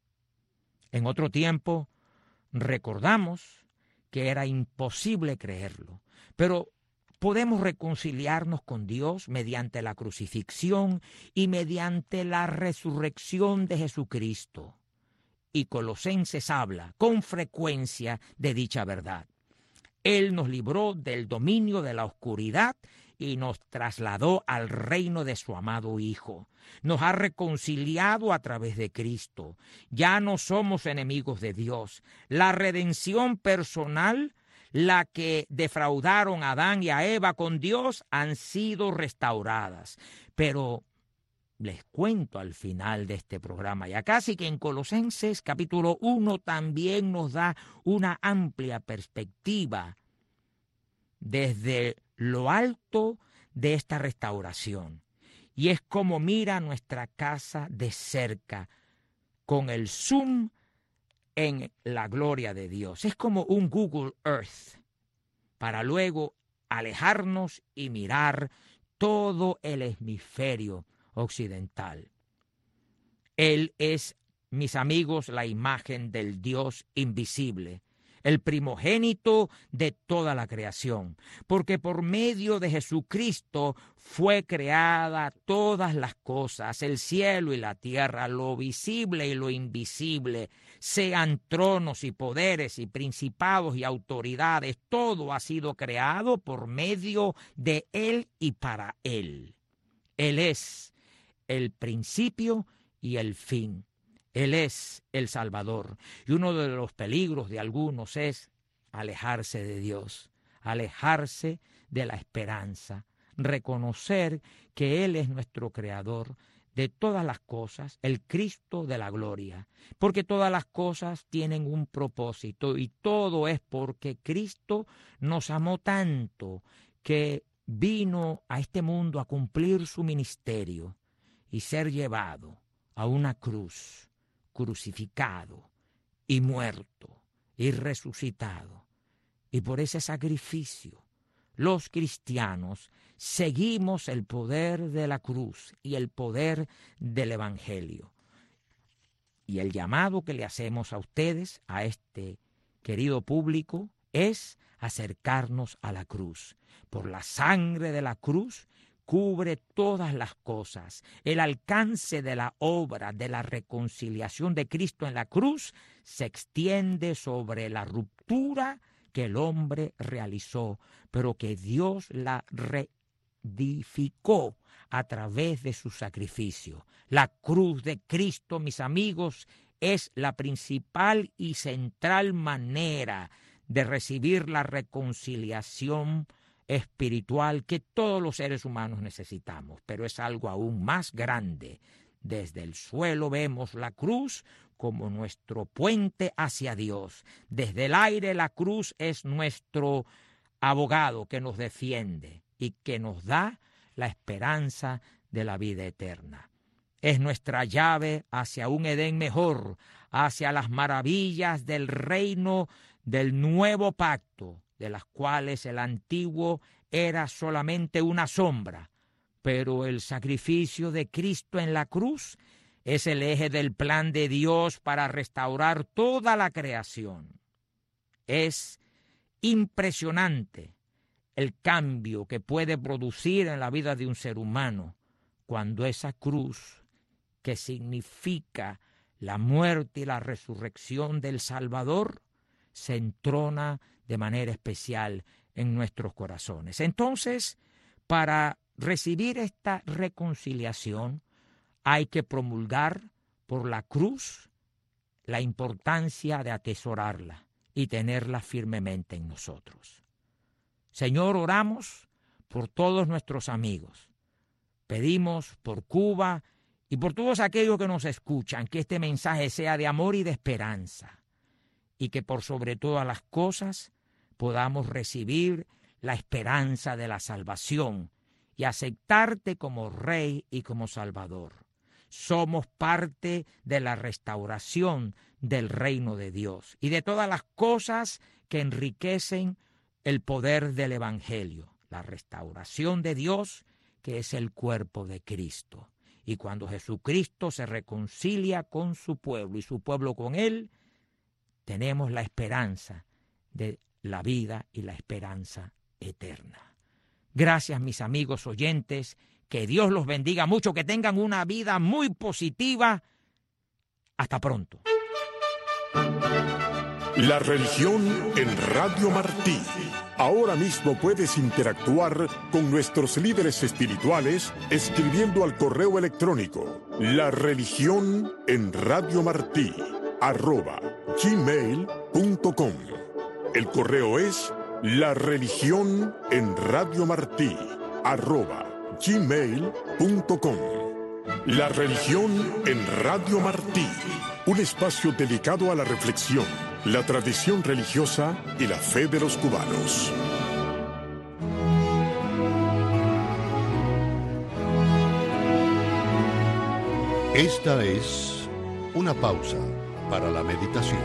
En otro tiempo recordamos que era imposible creerlo, pero podemos reconciliarnos con Dios mediante la crucifixión y mediante la resurrección de Jesucristo. Y Colosenses habla con frecuencia de dicha verdad. Él nos libró del dominio de la oscuridad y nos trasladó al reino de su amado Hijo. Nos ha reconciliado a través de Cristo. Ya no somos enemigos de Dios. La redención personal, la que defraudaron a Adán y a Eva con Dios, han sido restauradas. Pero les cuento al final de este programa, ya casi que en Colosenses capítulo 1 también nos da una amplia perspectiva desde lo alto de esta restauración. Y es como mira nuestra casa de cerca, con el zoom en la gloria de Dios. Es como un Google Earth, para luego alejarnos y mirar todo el hemisferio occidental. Él es, mis amigos, la imagen del Dios invisible, el primogénito de toda la creación, porque por medio de Jesucristo fue creada todas las cosas, el cielo y la tierra, lo visible y lo invisible, sean tronos y poderes y principados y autoridades, todo ha sido creado por medio de Él y para Él. Él es el principio y el fin. Él es el Salvador. Y uno de los peligros de algunos es alejarse de Dios, alejarse de la esperanza, reconocer que Él es nuestro Creador de todas las cosas, el Cristo de la gloria, porque todas las cosas tienen un propósito y todo es porque Cristo nos amó tanto que vino a este mundo a cumplir su ministerio y ser llevado a una cruz, crucificado y muerto y resucitado. Y por ese sacrificio, los cristianos seguimos el poder de la cruz y el poder del Evangelio. Y el llamado que le hacemos a ustedes, a este querido público, es acercarnos a la cruz. Por la sangre de la cruz cubre todas las cosas. El alcance de la obra de la reconciliación de Cristo en la cruz se extiende sobre la ruptura que el hombre realizó, pero que Dios la reedificó a través de su sacrificio. La cruz de Cristo, mis amigos, es la principal y central manera de recibir la reconciliación espiritual que todos los seres humanos necesitamos, pero es algo aún más grande. Desde el suelo vemos la cruz como nuestro puente hacia Dios. Desde el aire la cruz es nuestro abogado que nos defiende y que nos da la esperanza de la vida eterna. Es nuestra llave hacia un Edén mejor, hacia las maravillas del reino del nuevo pacto, de las cuales el antiguo era solamente una sombra, pero el sacrificio de Cristo en la cruz es el eje del plan de Dios para restaurar toda la creación. Es impresionante el cambio que puede producir en la vida de un ser humano cuando esa cruz, que significa la muerte y la resurrección del Salvador, se entrona de manera especial en nuestros corazones. Entonces, para recibir esta reconciliación, hay que promulgar por la cruz la importancia de atesorarla y tenerla firmemente en nosotros. Señor, oramos por todos nuestros amigos. Pedimos por Cuba y por todos aquellos que nos escuchan, que este mensaje sea de amor y de esperanza, y que por sobre todas las cosas podamos recibir la esperanza de la salvación y aceptarte como Rey y como Salvador. Somos parte de la restauración del reino de Dios y de todas las cosas que enriquecen el poder del Evangelio, la restauración de Dios, que es el cuerpo de Cristo. Y cuando Jesucristo se reconcilia con su pueblo y su pueblo con Él, tenemos la esperanza de la vida y la esperanza eterna. Gracias, mis amigos oyentes, que Dios los bendiga mucho, que tengan una vida muy positiva. Hasta pronto. La religión en Radio Martí. Ahora mismo puedes interactuar con nuestros líderes espirituales escribiendo al correo electrónico lareligionenradiomarti@gmail.com. El correo es lareligionenradiomarti@gmail.com. La religión en Radio Martí, un espacio dedicado a la reflexión, la tradición religiosa y la fe de los cubanos. Esta es una pausa para la meditación.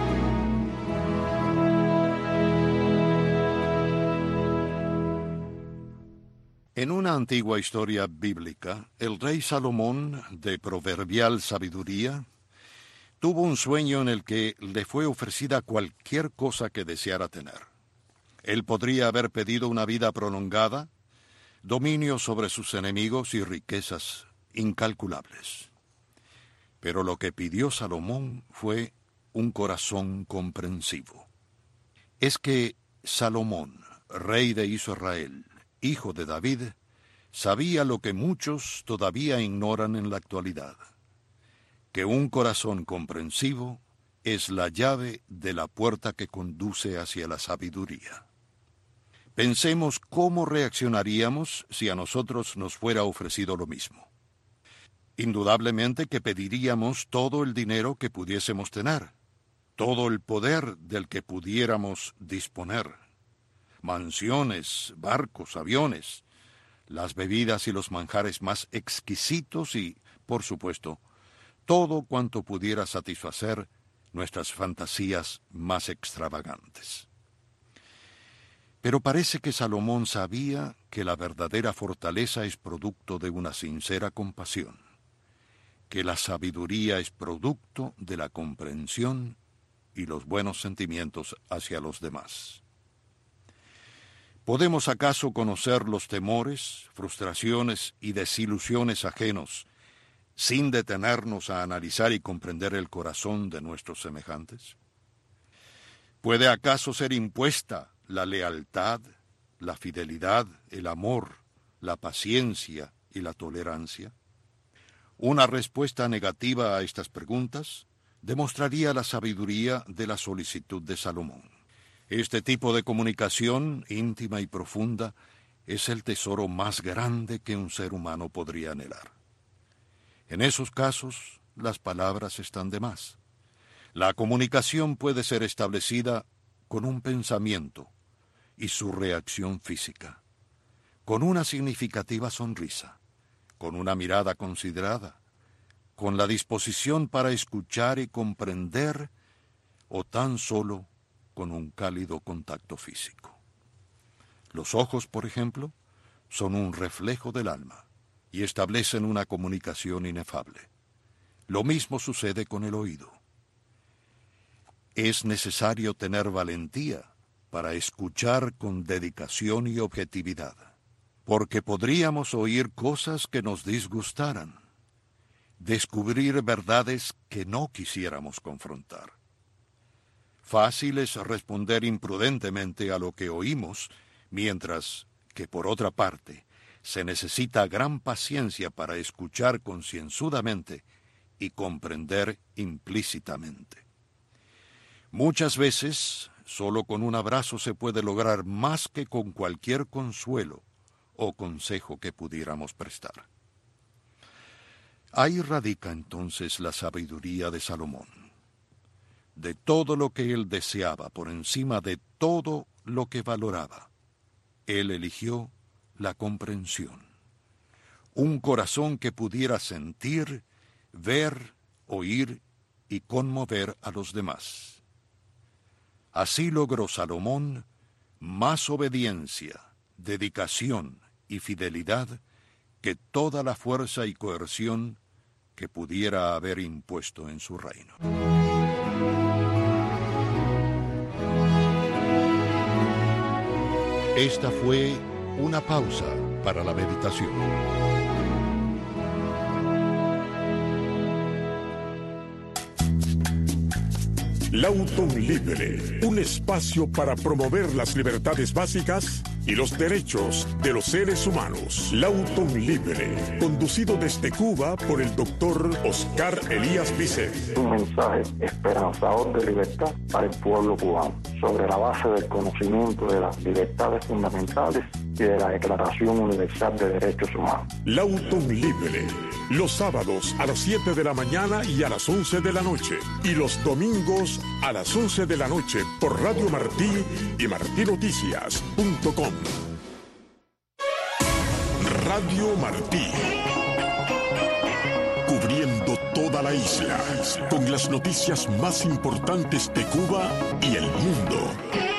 En una antigua historia bíblica, el rey Salomón, de proverbial sabiduría, tuvo un sueño en el que le fue ofrecida cualquier cosa que deseara tener. Él podría haber pedido una vida prolongada, dominio sobre sus enemigos y riquezas incalculables. Pero lo que pidió Salomón fue un corazón comprensivo. Es que Salomón, rey de Israel, hijo de David, sabía lo que muchos todavía ignoran en la actualidad, que un corazón comprensivo es la llave de la puerta que conduce hacia la sabiduría. Pensemos cómo reaccionaríamos si a nosotros nos fuera ofrecido lo mismo. Indudablemente que pediríamos todo el dinero que pudiésemos tener, todo el poder del que pudiéramos disponer, mansiones, barcos, aviones, las bebidas y los manjares más exquisitos y, por supuesto, todo cuanto pudiera satisfacer nuestras fantasías más extravagantes. Pero parece que Salomón sabía que la verdadera fortaleza es producto de una sincera compasión, que la sabiduría es producto de la comprensión y los buenos sentimientos hacia los demás. ¿Podemos acaso conocer los temores, frustraciones y desilusiones ajenos sin detenernos a analizar y comprender el corazón de nuestros semejantes? ¿Puede acaso ser impuesta la lealtad, la fidelidad, el amor, la paciencia y la tolerancia? Una respuesta negativa a estas preguntas demostraría la sabiduría de la solicitud de Salomón. Este tipo de comunicación íntima y profunda es el tesoro más grande que un ser humano podría anhelar. En esos casos, las palabras están de más. La comunicación puede ser establecida con un pensamiento y su reacción física, con una significativa sonrisa, con una mirada considerada, con la disposición para escuchar y comprender, o tan solo con un cálido contacto físico. Los ojos, por ejemplo, son un reflejo del alma y establecen una comunicación inefable. Lo mismo sucede con el oído. Es necesario tener valentía para escuchar con dedicación y objetividad, porque podríamos oír cosas que nos disgustaran, descubrir verdades que no quisiéramos confrontar. Fácil es responder imprudentemente a lo que oímos, mientras que, por otra parte, se necesita gran paciencia para escuchar concienzudamente y comprender implícitamente. Muchas veces, solo con un abrazo se puede lograr más que con cualquier consuelo o consejo que pudiéramos prestar. Ahí radica entonces la sabiduría de Salomón. De todo lo que él deseaba, por encima de todo lo que valoraba, él eligió la comprensión. Un corazón que pudiera sentir, ver, oír y conmover a los demás. Así logró Salomón más obediencia, dedicación y fidelidad que toda la fuerza y coerción que pudiera haber impuesto en su reino. Esta fue una pausa para la meditación. Lauton Libre, un espacio para promover las libertades básicas y los derechos de los seres humanos. Lauton Libre, conducido desde Cuba por el doctor Oscar Elías Vicent. Un mensaje esperanzador de libertad para el pueblo cubano, sobre la base del conocimiento de las libertades fundamentales y de la Declaración Universal de Derechos Humanos. Lauton Libre, los sábados a las 7 de la mañana y a las 11 de la noche, y los domingos a las 11 de la noche por Radio Martí y martinoticias.com. Radio Martí, cubriendo toda la isla, con las noticias más importantes de Cuba y el mundo.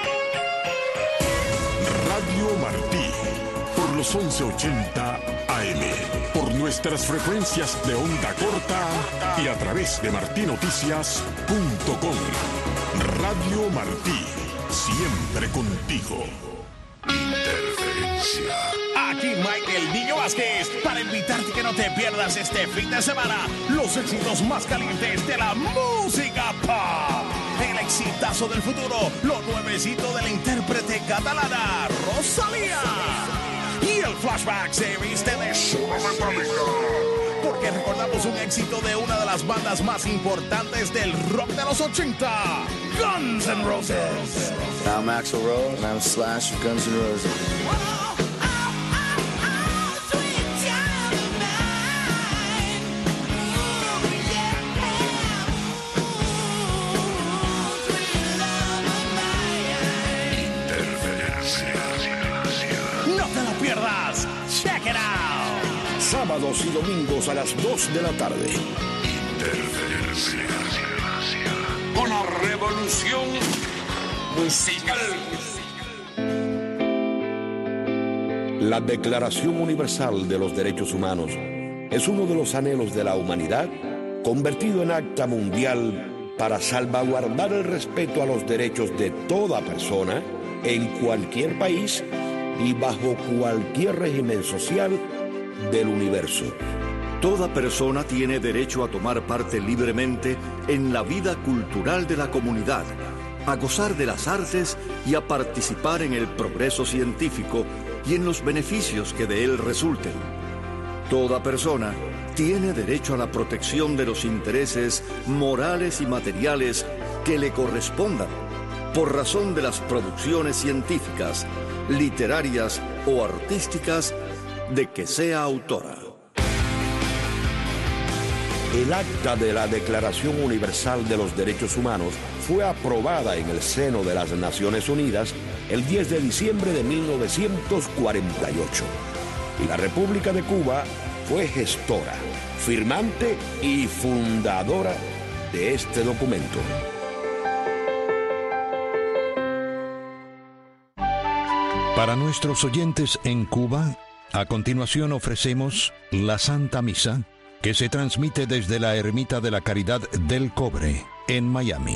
Radio Martí, por los 1180 AM, por nuestras frecuencias de onda corta y a través de martinoticias.com. Radio Martí, siempre contigo. Interferencia. Aquí Mike el Niño Vázquez para invitarte que no te pierdas este fin de semana los éxitos más calientes de la música pop. El exitazo del futuro, lo nuevecito de la intérprete catalana Rosalía. Y el flashback se viste de Sugar Metallica, porque recordamos un éxito de una de las bandas más importantes del rock de los 80, Guns N' Roses. I'm Axl Rose, and I'm Slash of Guns N' Roses. Sábados y domingos a las 2 de la tarde. Interferencia. Una revolución musical. La Declaración Universal de los Derechos Humanos es uno de los anhelos de la humanidad, convertido en acta mundial para salvaguardar el respeto a los derechos de toda persona en cualquier país y bajo cualquier régimen social del universo. Toda persona tiene derecho a tomar parte libremente en la vida cultural de la comunidad, a gozar de las artes y a participar en el progreso científico y en los beneficios que de él resulten. Toda persona tiene derecho a la protección de los intereses morales y materiales que le correspondan por razón de las producciones científicas, literarias o artísticas de que sea autora. El acta de la Declaración Universal de los Derechos Humanos fue aprobada en el seno de las Naciones Unidas el 10 de diciembre de 1948. Y la República de Cuba fue gestora, firmante y fundadora de este documento. Para nuestros oyentes en Cuba, a continuación ofrecemos la Santa Misa, que se transmite desde la Ermita de la Caridad del Cobre, en Miami.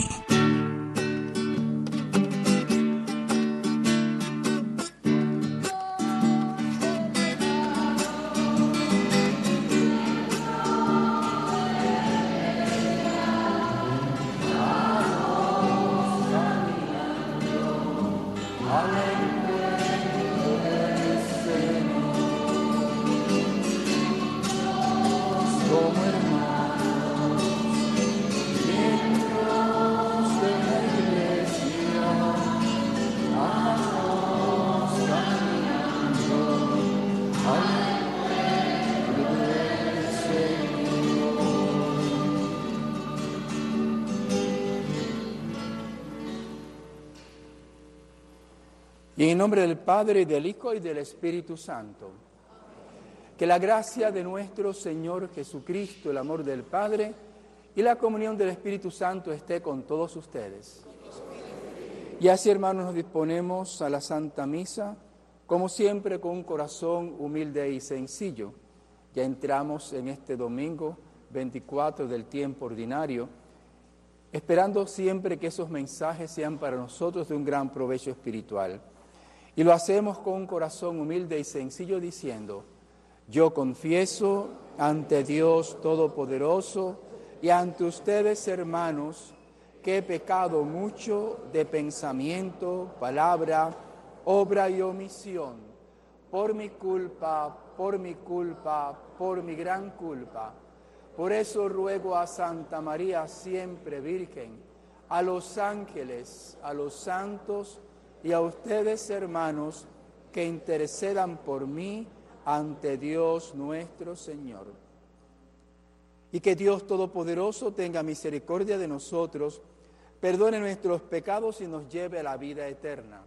Y en nombre del Padre, del Hijo y del Espíritu Santo, que la gracia de nuestro Señor Jesucristo, el amor del Padre y la comunión del Espíritu Santo esté con todos ustedes. Y así, hermanos, nos disponemos a la Santa Misa, como siempre, con un corazón humilde y sencillo. Ya entramos en este domingo 24 del tiempo ordinario, esperando siempre que esos mensajes sean para nosotros de un gran provecho espiritual. Y lo hacemos con un corazón humilde y sencillo diciendo: yo confieso ante Dios Todopoderoso y ante ustedes, hermanos, que he pecado mucho de pensamiento, palabra, obra y omisión, por mi culpa, por mi gran culpa. Por eso ruego a Santa María, siempre Virgen, a los ángeles, a los santos y a ustedes, hermanos, que intercedan por mí ante Dios nuestro Señor. Y que Dios Todopoderoso tenga misericordia de nosotros, perdone nuestros pecados y nos lleve a la vida eterna.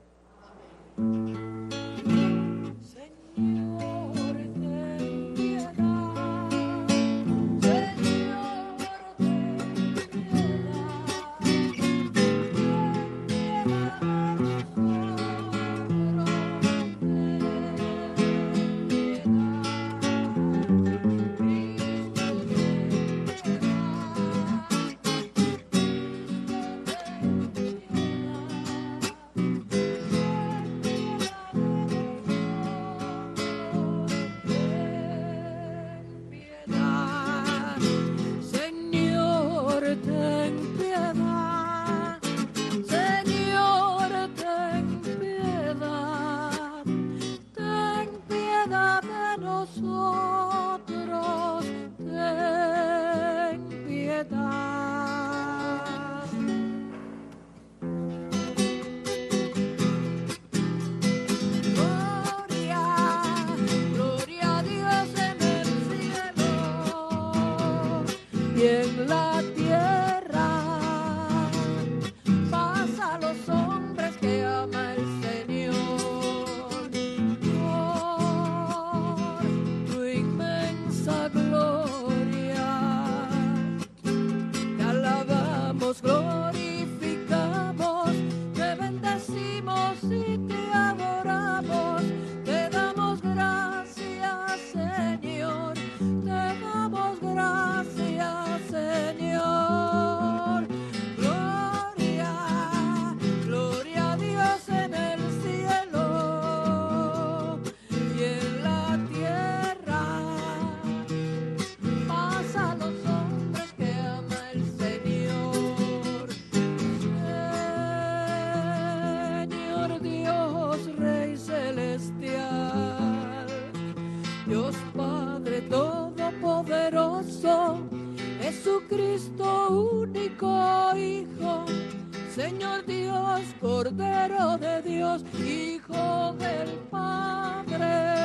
Dios Padre Todopoderoso, Jesucristo único Hijo, Señor Dios, Cordero de Dios, Hijo del Padre.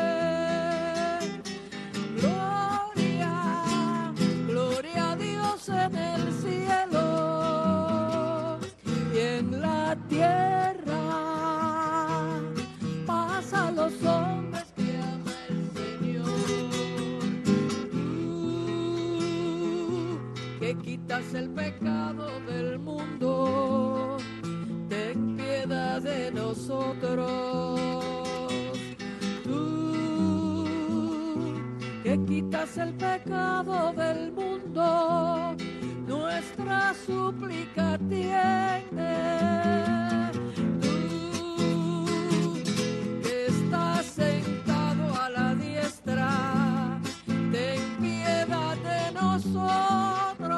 Gloria, gloria a Dios en el cielo y en la tierra, paz a los hombres que ama el Señor. Que quitas el pecado del mundo, ten piedad de nosotros. Que quitas el pecado del mundo, nuestra súplica atiende. Tú que estás sentado a la diestra, ten piedad de nosotros.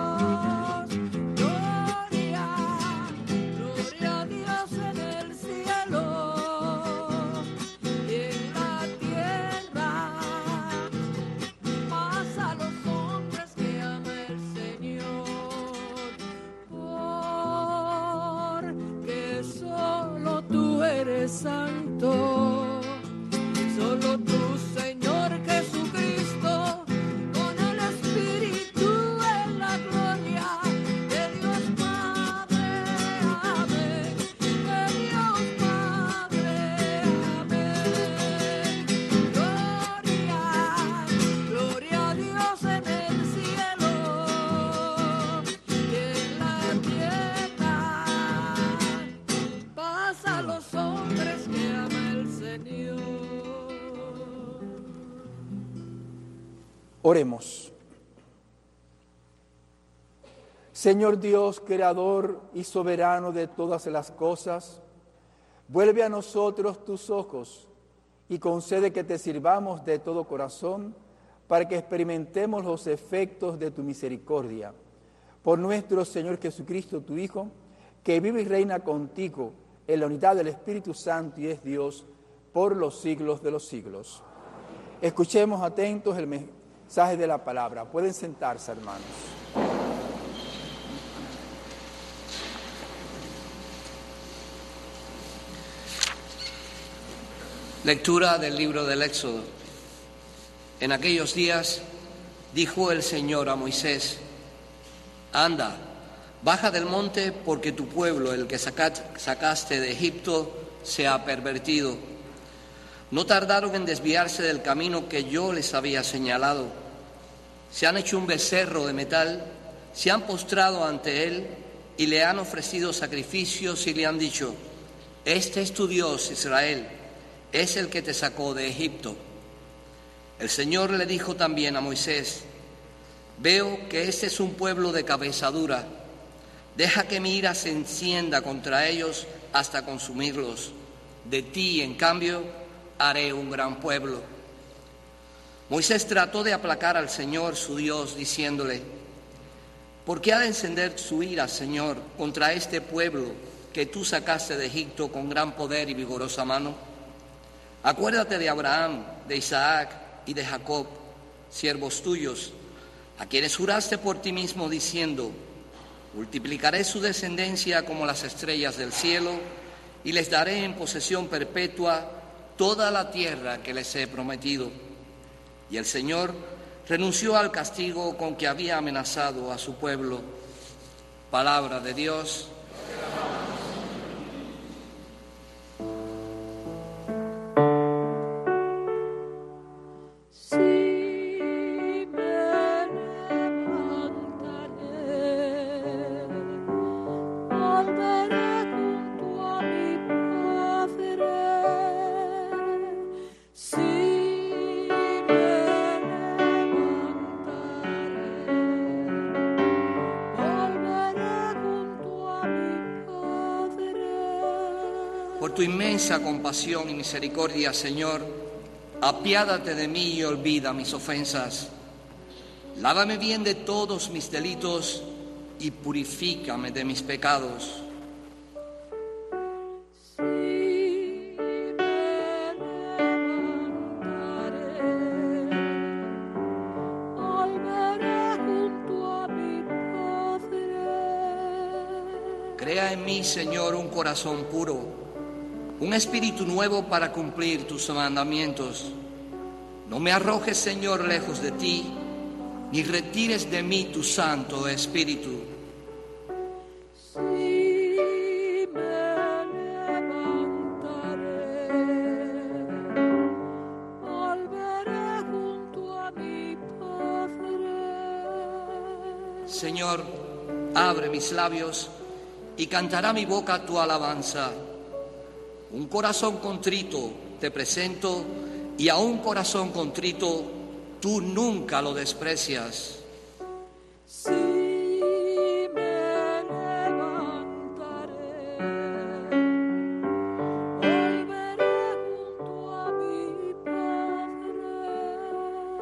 Gloria, gloria a Dios en el cielo y en la tierra, paz a los hombres que ama el Señor. Porque solo tú eres santo, solo tú, Señor Jesucristo, con el Espíritu en la gloria de Dios Padre. Amén. De Dios Padre. Amén. Gloria, gloria a Dios en el cielo y en la tierra, paz a los hombres que ama el Señor. Oremos. Señor Dios, creador y soberano de todas las cosas, vuelve a nosotros tus ojos y concede que te sirvamos de todo corazón para que experimentemos los efectos de tu misericordia. Por nuestro Señor Jesucristo, tu Hijo, que vive y reina contigo en la unidad del Espíritu Santo y es Dios por los siglos de los siglos. Escuchemos atentos el mensaje de la palabra. Pueden sentarse, hermanos. Lectura del libro del Éxodo. En aquellos días dijo el Señor a Moisés: Anda, baja del monte, porque tu pueblo, el que sacaste de Egipto, se ha pervertido. No tardaron en desviarse del camino que yo les había señalado. Se han hecho un becerro de metal, se han postrado ante él y le han ofrecido sacrificios y le han dicho: Este es tu Dios, Israel, es el que te sacó de Egipto. El Señor le dijo también a Moisés: Veo que este es un pueblo de cabeza dura. Deja que mi ira se encienda contra ellos hasta consumirlos. De ti, en cambio, haré un gran pueblo. Moisés trató de aplacar al Señor su Dios, diciéndole: ¿Por qué ha de encender su ira, Señor, contra este pueblo que tú sacaste de Egipto con gran poder y vigorosa mano? Acuérdate de Abraham, de Isaac y de Jacob, siervos tuyos, a quienes juraste por ti mismo, diciendo: multiplicaré su descendencia como las estrellas del cielo, y les daré en posesión perpetua toda la tierra que les he prometido. Y el Señor renunció al castigo con que había amenazado a su pueblo. Palabra de Dios. Por tu inmensa compasión y misericordia, Señor, apiádate de mí y olvida mis ofensas. Lávame bien de todos mis delitos y purifícame de mis pecados. en mí, Señor, un corazón puro, un espíritu nuevo para cumplir tus mandamientos. No me arrojes, Señor, lejos de ti, ni retires de mí tu Santo Espíritu. Sí, me levantaré, volveré junto a mi Padre. Señor, abre mis labios y cantará mi boca tu alabanza. Un corazón contrito te presento, y a un corazón contrito tú nunca lo desprecias. Sí, me levantaré, volveré junto a mi Padre.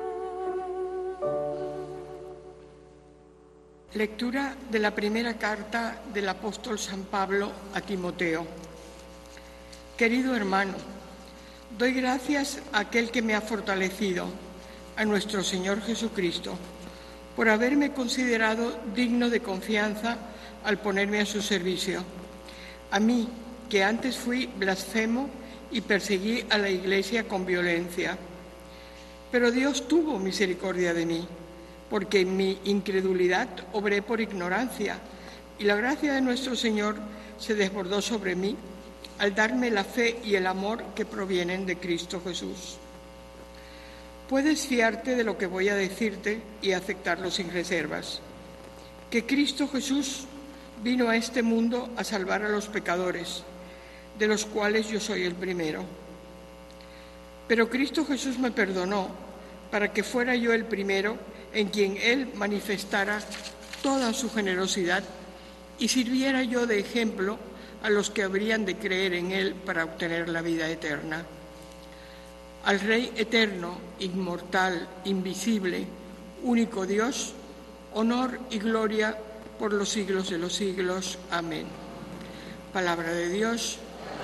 Lectura de la primera carta del apóstol San Pablo a Timoteo. Querido hermano, doy gracias a aquel que me ha fortalecido, a nuestro Señor Jesucristo, por haberme considerado digno de confianza al ponerme a su servicio. A mí, que antes fui blasfemo y perseguí a la Iglesia con violencia. Pero Dios tuvo misericordia de mí, porque en mi incredulidad obré por ignorancia, y la gracia de nuestro Señor se desbordó sobre mí al darme la fe y el amor que provienen de Cristo Jesús. Puedes fiarte de lo que voy a decirte y aceptarlo sin reservas. Que Cristo Jesús vino a este mundo a salvar a los pecadores, de los cuales yo soy el primero. Pero Cristo Jesús me perdonó para que fuera yo el primero en quien Él manifestara toda su generosidad y sirviera yo de ejemplo a los que habrían de creer en Él para obtener la vida eterna. Al Rey eterno, inmortal, invisible, único Dios, honor y gloria por los siglos de los siglos. Amén. Palabra de Dios.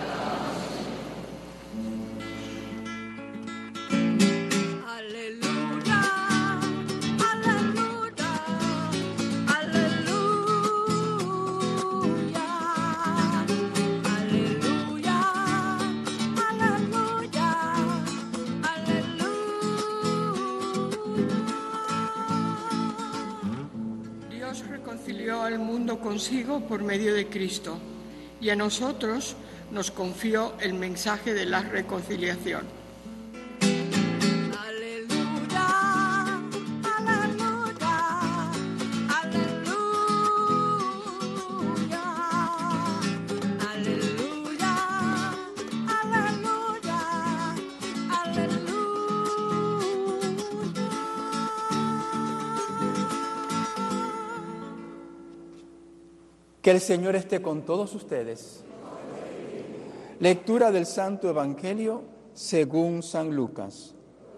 Al mundo consigo por medio de Cristo, y a nosotros nos confió el mensaje de la reconciliación. Aleluya, aleluya, aleluya, aleluya, aleluya, aleluya. Que el Señor esté con todos ustedes. Lectura del Santo Evangelio según San Lucas.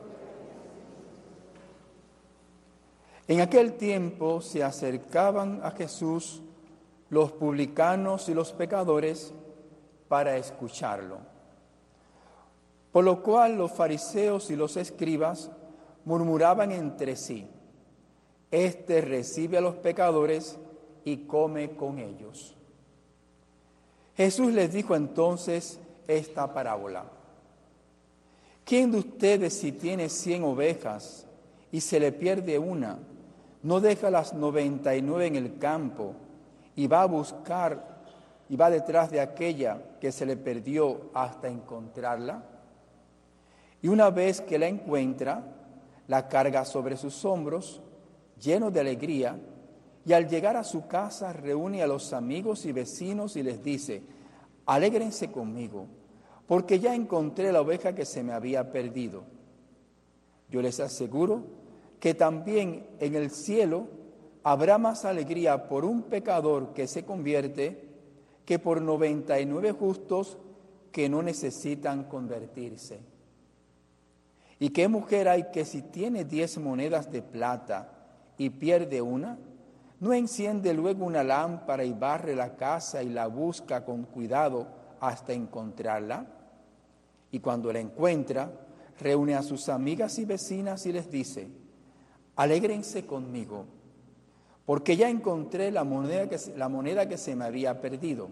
En aquel tiempo se acercaban a Jesús los publicanos y los pecadores para escucharlo. Por lo cual los fariseos y los escribas murmuraban entre sí: Este recibe a los pecadores y come con ellos. Jesús les dijo entonces esta parábola: ¿Quién de ustedes, si tiene 100 ovejas y se le pierde una, no deja las 99 en el campo y va a buscar y va detrás de aquella que se le perdió hasta encontrarla? Y una vez que la encuentra, la carga sobre sus hombros, lleno de alegría, y al llegar a su casa reúne a los amigos y vecinos y les dice: Alégrense conmigo, porque ya encontré la oveja que se me había perdido. Yo les aseguro que también en el cielo habrá más alegría por un pecador que se convierte que por 99 justos que no necesitan convertirse. ¿Y qué mujer hay que, si tiene 10 monedas de plata y pierde una, no enciende luego una lámpara y barre la casa y la busca con cuidado hasta encontrarla? Y cuando la encuentra, reúne a sus amigas y vecinas y les dice: Alégrense conmigo, porque ya encontré la moneda que se me había perdido.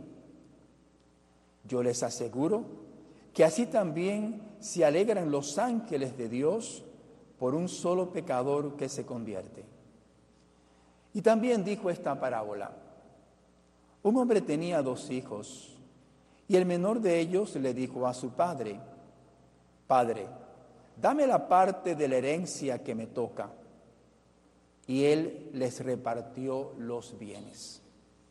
Yo les aseguro que así también se alegran los ángeles de Dios por un solo pecador que se convierte. Y también dijo esta parábola. Un hombre tenía 2 hijos, y el menor de ellos le dijo a su padre: Padre, dame la parte de la herencia que me toca. Y él les repartió los bienes.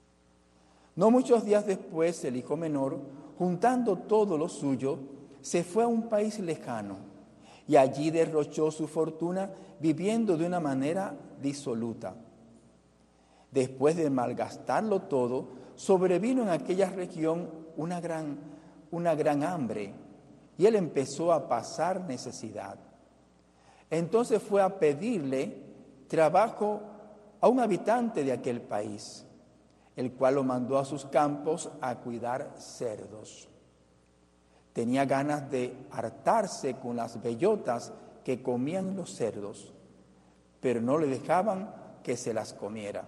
No muchos días después, el hijo menor, juntando todo lo suyo, se fue a un país lejano y allí derrochó su fortuna viviendo de una manera disoluta. Después de malgastarlo todo, sobrevino en aquella región una gran hambre y él empezó a pasar necesidad. Entonces fue a pedirle trabajo a un habitante de aquel país, el cual lo mandó a sus campos a cuidar cerdos. Tenía ganas de hartarse con las bellotas que comían los cerdos, pero no le dejaban que se las comiera.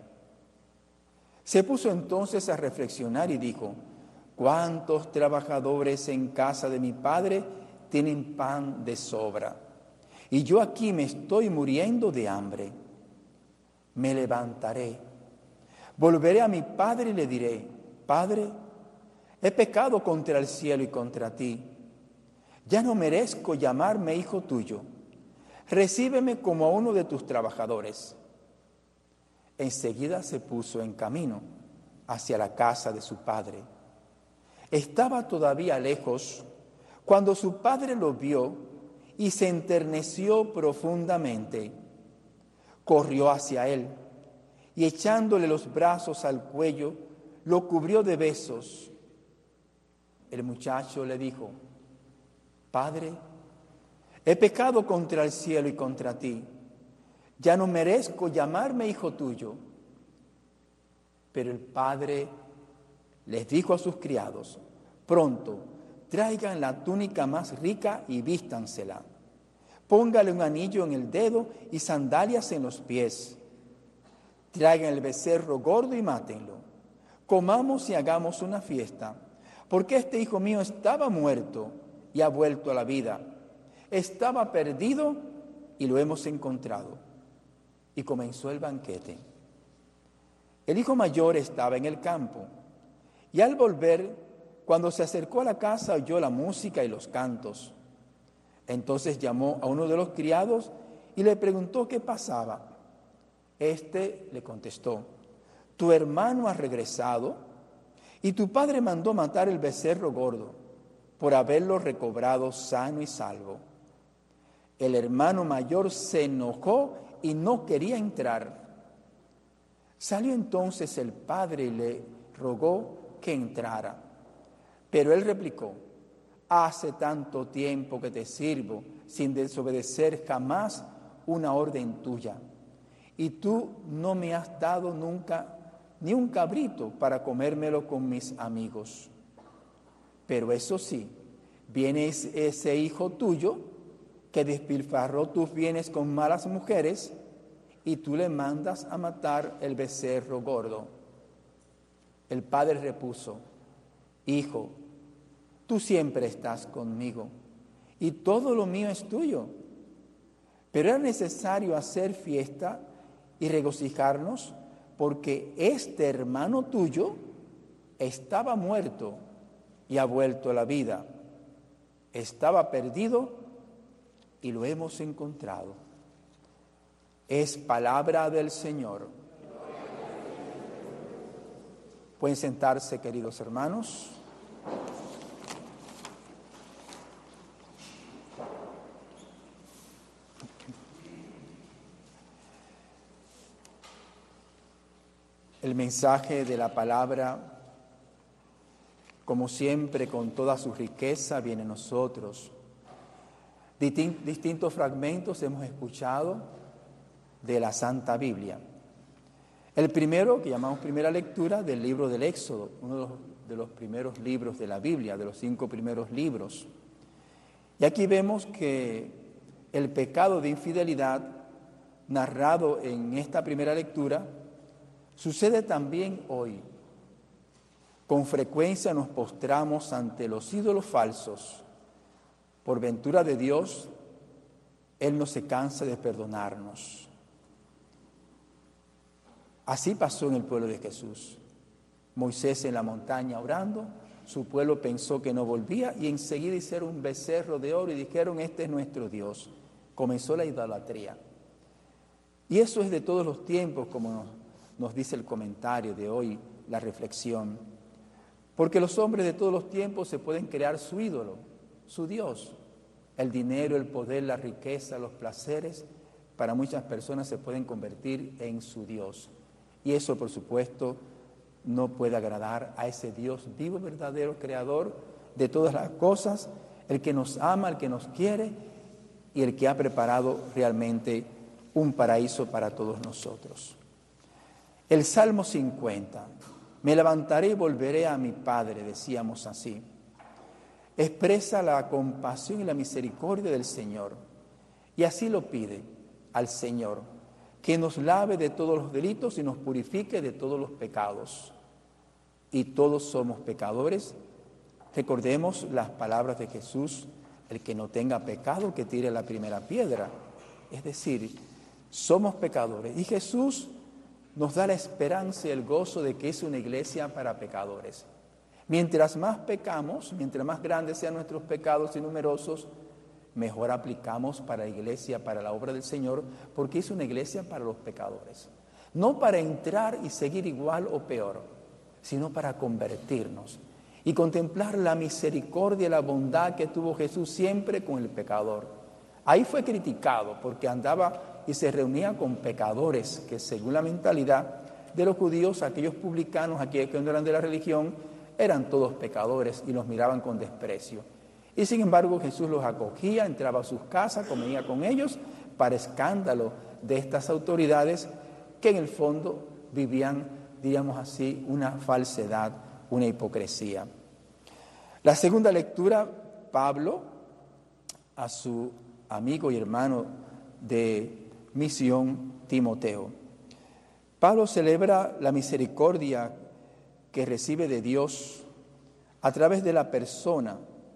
Se puso entonces a reflexionar y dijo: ¿cuántos trabajadores en casa de mi padre tienen pan de sobra? Y yo aquí me estoy muriendo de hambre. Me levantaré, volveré a mi padre y le diré: Padre, he pecado contra el cielo y contra ti. Ya no merezco llamarme hijo tuyo. Recíbeme como a uno de tus trabajadores. Enseguida se puso en camino hacia la casa de su padre. Estaba todavía lejos cuando su padre lo vio y se enterneció profundamente. Corrió hacia él y echándole los brazos al cuello, lo cubrió de besos. El muchacho le dijo: Padre, he pecado contra el cielo y contra ti. Ya no merezco llamarme hijo tuyo. Pero el padre les dijo a sus criados: pronto, traigan la túnica más rica y vístansela. Póngale un anillo en el dedo y sandalias en los pies. Traigan el becerro gordo y mátenlo. Comamos y hagamos una fiesta, porque este hijo mío estaba muerto y ha vuelto a la vida. Estaba perdido y lo hemos encontrado. Y comenzó el banquete. El hijo mayor estaba en el campo, y al volver, cuando se acercó a la casa, oyó la música y los cantos. Entonces llamó a uno de los criados y le preguntó qué pasaba. Este le contestó: tu hermano ha regresado y tu padre mandó matar el becerro gordo por haberlo recobrado sano y salvo. El hermano mayor se enojó y no quería entrar. Salió entonces el padre y le rogó que entrara. Pero él replicó: hace tanto tiempo que te sirvo sin desobedecer jamás una orden tuya, y tú no me has dado nunca ni un cabrito para comérmelo con mis amigos. Pero eso sí, viene ese hijo tuyo que despilfarró tus bienes con malas mujeres, y tú le mandas a matar el becerro gordo. El padre repuso: hijo, tú siempre estás conmigo y todo lo mío es tuyo. Pero era necesario hacer fiesta y regocijarnos porque este hermano tuyo estaba muerto y ha vuelto a la vida. Estaba perdido y lo hemos encontrado. Es palabra del Señor. Pueden sentarse, queridos hermanos. El mensaje de la palabra, como siempre, con toda su riqueza, viene a nosotros. Distintos fragmentos hemos escuchado de la Santa Biblia. El primero, que llamamos primera lectura, del libro del Éxodo, uno de los primeros libros de la Biblia, de los 5 primeros libros. Y aquí vemos que el pecado de infidelidad, narrado en esta primera lectura, Sucede también hoy. Con frecuencia nos postramos ante los ídolos falsos. Por ventura de Dios, Él no se cansa de perdonarnos. Así pasó en el pueblo de Jesús. Moisés en la montaña orando, su pueblo pensó que no volvía y enseguida hicieron un becerro de oro y dijeron: este es nuestro Dios. Comenzó la idolatría. Y eso es de todos los tiempos, como nos dice el comentario de hoy, la reflexión. Porque los hombres de todos los tiempos se pueden crear su ídolo, su Dios. El dinero, el poder, la riqueza, los placeres, para muchas personas se pueden convertir en su Dios. Y eso, por supuesto, no puede agradar a ese Dios vivo, verdadero, creador de todas las cosas, el que nos ama, el que nos quiere y el que ha preparado realmente un paraíso para todos nosotros. El Salmo 50. Me levantaré y volveré a mi Padre, decíamos así. Expresa la compasión y la misericordia del Señor. Y así lo pide al Señor, que nos lave de todos los delitos y nos purifique de todos los pecados. Y todos somos pecadores. Recordemos las palabras de Jesús: el que no tenga pecado, que tire la primera piedra. Es decir, somos pecadores. Y Jesús nos da la esperanza y el gozo de que es una iglesia para pecadores. Mientras más pecamos, mientras más grandes sean nuestros pecados y numerosos, mejor aplicamos para la iglesia, para la obra del Señor, porque es una iglesia para los pecadores. No para entrar y seguir igual o peor, sino para convertirnos y contemplar la misericordia y la bondad que tuvo Jesús siempre con el pecador. Ahí fue criticado porque andaba y se reunía con pecadores que, según la mentalidad de los judíos, aquellos publicanos, aquellos que no eran de la religión, eran todos pecadores y los miraban con desprecio. Y sin embargo Jesús los acogía, entraba a sus casas, comía con ellos, para escándalo de estas autoridades que en el fondo vivían, diríamos así, una falsedad, una hipocresía. La segunda lectura, Pablo, a su amigo y hermano de misión, Timoteo. Pablo celebra la misericordia que recibe de Dios a través de la persona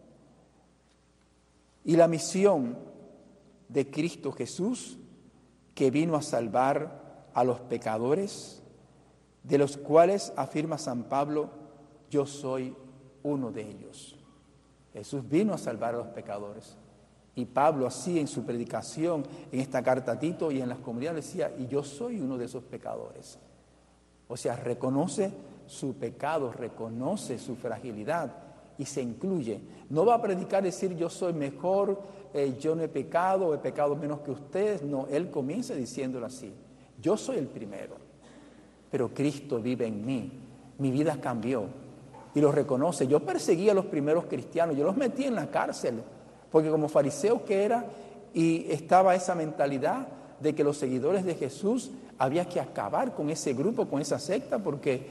y la misión de Cristo Jesús, que vino a salvar a los pecadores, de los cuales afirma San Pablo: yo soy uno de ellos. Jesús vino a salvar a los pecadores. Y Pablo, así en su predicación, en esta carta a Tito y en las comunidades, decía: y yo soy uno de esos pecadores. O sea, reconoce su pecado, reconoce su fragilidad y se incluye. No va a predicar decir: yo soy mejor, yo no he pecado menos que ustedes. No, él comienza diciéndolo así: yo soy el primero, pero Cristo vive en mí, mi vida cambió. Y lo reconoce. Yo perseguía a los primeros cristianos, yo los metí en la cárcel, porque como fariseo que era, y estaba esa mentalidad de que los seguidores de Jesús había que acabar con ese grupo, con esa secta, porque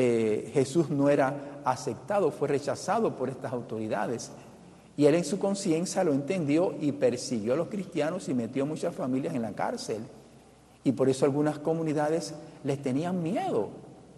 Jesús no era aceptado, fue rechazado por estas autoridades. Y él en su conciencia lo entendió y persiguió a los cristianos y metió muchas familias en la cárcel. Y por eso algunas comunidades les tenían miedo.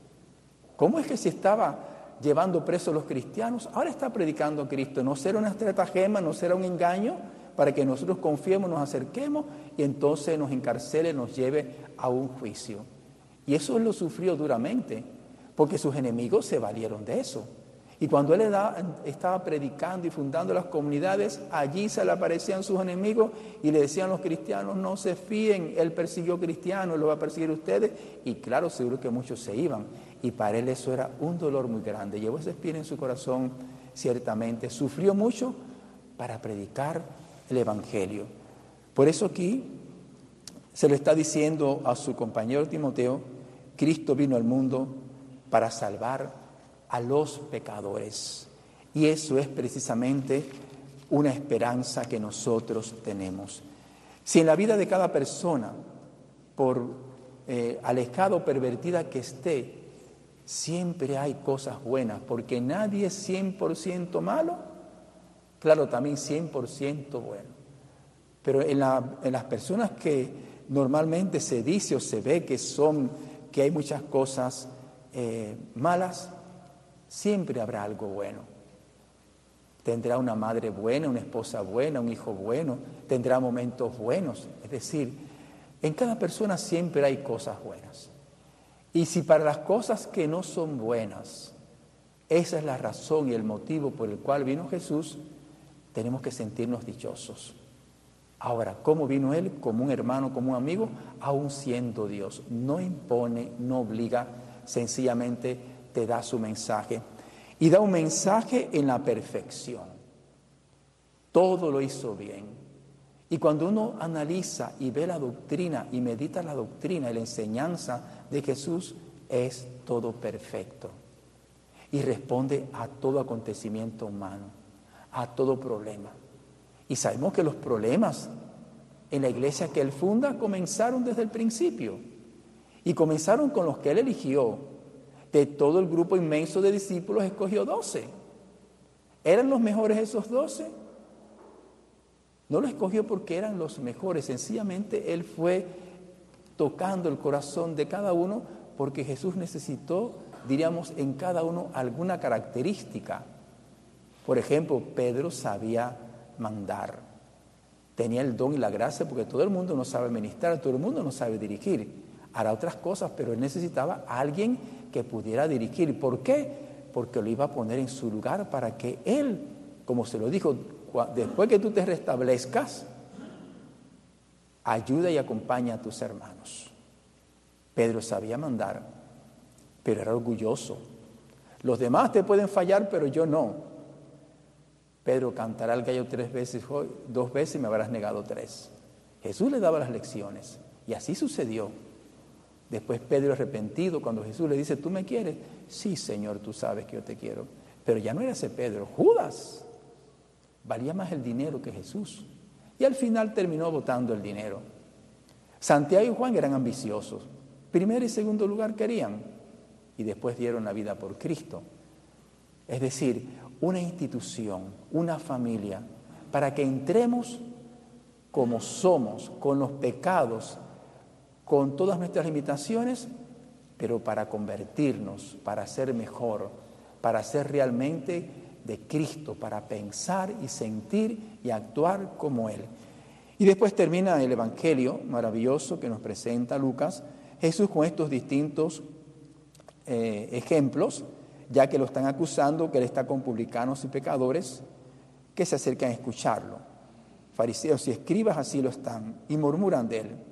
¿Cómo es que se estaba llevando presos a los cristianos? Ahora está predicando a Cristo. ¿No será una estratagema, no será un engaño para que nosotros confiemos, nos acerquemos y entonces nos encarcele, nos lleve a un juicio? Y eso él lo sufrió duramente, porque sus enemigos se valieron de eso. Y cuando él estaba predicando y fundando las comunidades, allí se le aparecían sus enemigos y le decían a los cristianos: no se fíen, él persiguió cristianos, lo va a perseguir ustedes. Y claro, seguro que muchos se iban. Y para él eso era un dolor muy grande. Llevó esa espina en su corazón, ciertamente. Sufrió mucho para predicar el Evangelio. Por eso aquí se lo está diciendo a su compañero Timoteo: Cristo vino al mundo para salvar a los pecadores. Y eso es precisamente una esperanza que nosotros tenemos. Si en la vida de cada persona, por alejada o pervertida que esté, siempre hay cosas buenas, porque nadie es 100% malo, claro, también 100% bueno. Pero en las personas que normalmente se dice o se ve que son que hay muchas cosas malas, siempre habrá algo bueno. Tendrá una madre buena, una esposa buena, un hijo bueno, tendrá momentos buenos. Es decir, en cada persona siempre hay cosas buenas. Y si para las cosas que no son buenas, esa es la razón y el motivo por el cual vino Jesús, tenemos que sentirnos dichosos. Ahora, ¿cómo vino Él? Como un hermano, como un amigo, aún siendo Dios. No impone, no obliga, sencillamente te da su mensaje. Y da un mensaje en la perfección. Todo lo hizo bien. Y cuando uno analiza y ve la doctrina y medita la doctrina y la enseñanza de Jesús, es todo perfecto. Y responde a todo acontecimiento humano, a todo problema. Y sabemos que los problemas en la iglesia que Él funda comenzaron desde el principio. Y comenzaron con los que Él eligió. De todo el grupo inmenso de discípulos escogió 12. ¿Eran los mejores esos 12? No los escogió porque eran los mejores. Sencillamente Él fue tocando el corazón de cada uno porque Jesús necesitó, diríamos, en cada uno alguna característica. Por ejemplo, Pedro sabía mandar. Tenía el don y la gracia porque todo el mundo no sabe ministrar, todo el mundo no sabe dirigir. Hará otras cosas, pero él necesitaba a alguien que pudiera dirigir. ¿Por qué? Porque lo iba a poner en su lugar para que él, como se lo dijo, después que tú te restablezcas, ayuda y acompaña a tus hermanos. Pedro sabía mandar, pero era orgulloso. Los demás te pueden fallar, pero yo no. Pedro, cantará el gallo 3 veces, 2 veces y me habrás negado 3. Jesús le daba las lecciones y así sucedió. Después Pedro arrepentido, cuando Jesús le dice, ¿tú me quieres? Sí, Señor, tú sabes que yo te quiero. Pero ya no era ese Pedro, Judas. Valía más el dinero que Jesús. Y al final terminó botando el dinero. Santiago y Juan eran ambiciosos. Primer y segundo lugar querían. Y después dieron la vida por Cristo. Es decir, una institución, una familia, para que entremos como somos, con los pecados, con todas nuestras limitaciones, pero para convertirnos, para ser mejor, para ser realmente de Cristo, para pensar y sentir y actuar como Él. Y después termina el Evangelio maravilloso que nos presenta Lucas, Jesús con estos distintos ejemplos, ya que lo están acusando que Él está con publicanos y pecadores que se acercan a escucharlo. Fariseos y escribas así lo están y murmuran de Él.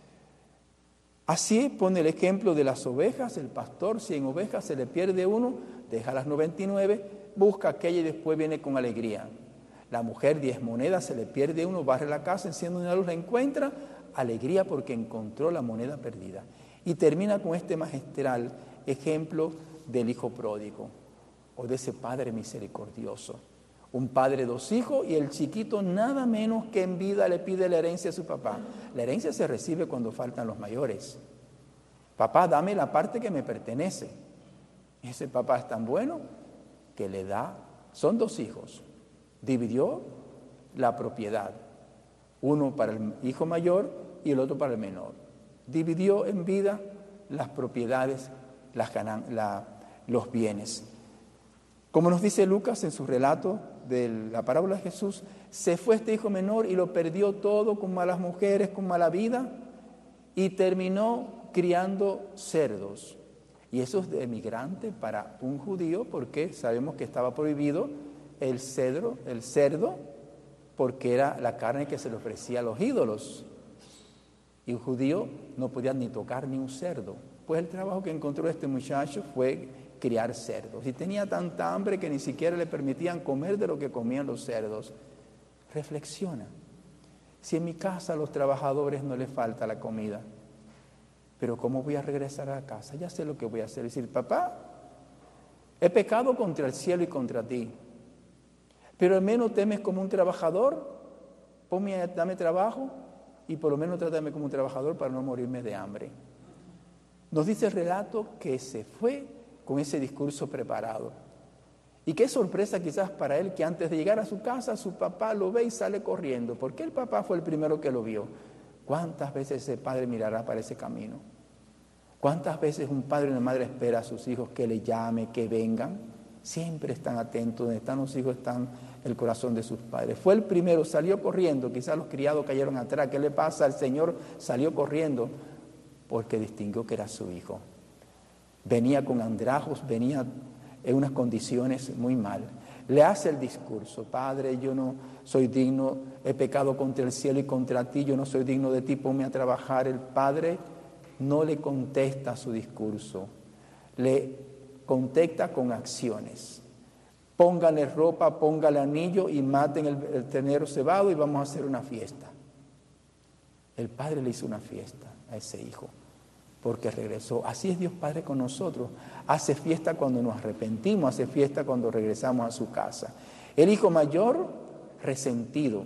Así pone el ejemplo de las ovejas, el pastor, si en ovejas se le pierde uno, deja las 99, busca aquella y después viene con alegría. La mujer 10 monedas, se le pierde uno, barre la casa, enciende una luz, la encuentra, alegría porque encontró la moneda perdida. Y termina con este magistral ejemplo del hijo pródigo o de ese padre misericordioso. Un padre, 2 hijos y el chiquito nada menos que en vida le pide la herencia a su papá. La herencia se recibe cuando faltan los mayores. Papá, dame la parte que me pertenece. Ese papá es tan bueno que le da, son 2 hijos, dividió la propiedad, uno para el hijo mayor y el otro para el menor. Dividió en vida las propiedades, los bienes. Como nos dice Lucas en su relato de la parábola de Jesús, se fue este hijo menor y lo perdió todo con malas mujeres, con mala vida y terminó criando cerdos. Y eso es de emigrante para un judío porque sabemos que estaba prohibido el cerdo, porque era la carne que se le ofrecía a los ídolos. Y un judío no podía ni tocar ni un cerdo. Pues el trabajo que encontró este muchacho fue criar cerdos. Y tenía tanta hambre que ni siquiera le permitían comer de lo que comían los cerdos. Reflexiona. Si en mi casa a los trabajadores no les falta la comida, pero ¿cómo voy a regresar a casa? Ya sé lo que voy a hacer. Decir, papá, he pecado contra el cielo y contra ti, pero al menos temes como un trabajador, dame trabajo y por lo menos trátame como un trabajador para no morirme de hambre. Nos dice el relato que se fue con ese discurso preparado. Y qué sorpresa quizás para él que antes de llegar a su casa, su papá lo ve y sale corriendo. Porque el papá fue el primero que lo vio. ¿Cuántas veces ese padre mirará para ese camino? ¿Cuántas veces un padre y una madre espera a sus hijos que le llame, que vengan? Siempre están atentos. Donde están los hijos están el corazón de sus padres. Fue el primero, salió corriendo. Quizás los criados cayeron atrás. ¿Qué le pasa? El Señor salió corriendo porque distinguió que era su hijo. Venía con andrajos, venía en unas condiciones muy mal. Le hace el discurso: Padre, yo no soy digno, he pecado contra el cielo y contra ti, yo no soy digno de ti, ponme a trabajar. El padre no le contesta su discurso, le contesta con acciones. Póngale ropa, póngale anillo y maten el ternero cebado y vamos a hacer una fiesta. El padre le hizo una fiesta a ese hijo porque regresó. Así es Dios Padre con nosotros. Hace fiesta cuando nos arrepentimos, hace fiesta cuando regresamos a su casa. El hijo mayor, resentido.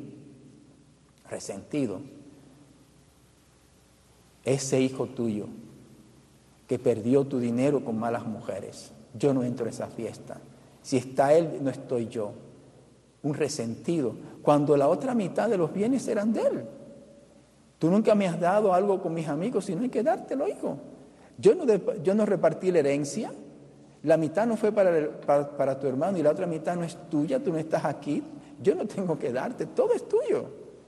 Ese hijo tuyo que perdió tu dinero con malas mujeres, yo no entro a esa fiesta. Si está él, no estoy yo. Un resentido, cuando la otra mitad de los bienes eran de él. Tú nunca me has dado algo con mis amigos, si no hay que dártelo, hijo. Yo no repartí la herencia. La mitad no fue para tu hermano y la otra mitad no es tuya, tú no estás aquí. Yo no tengo que darte, todo es tuyo.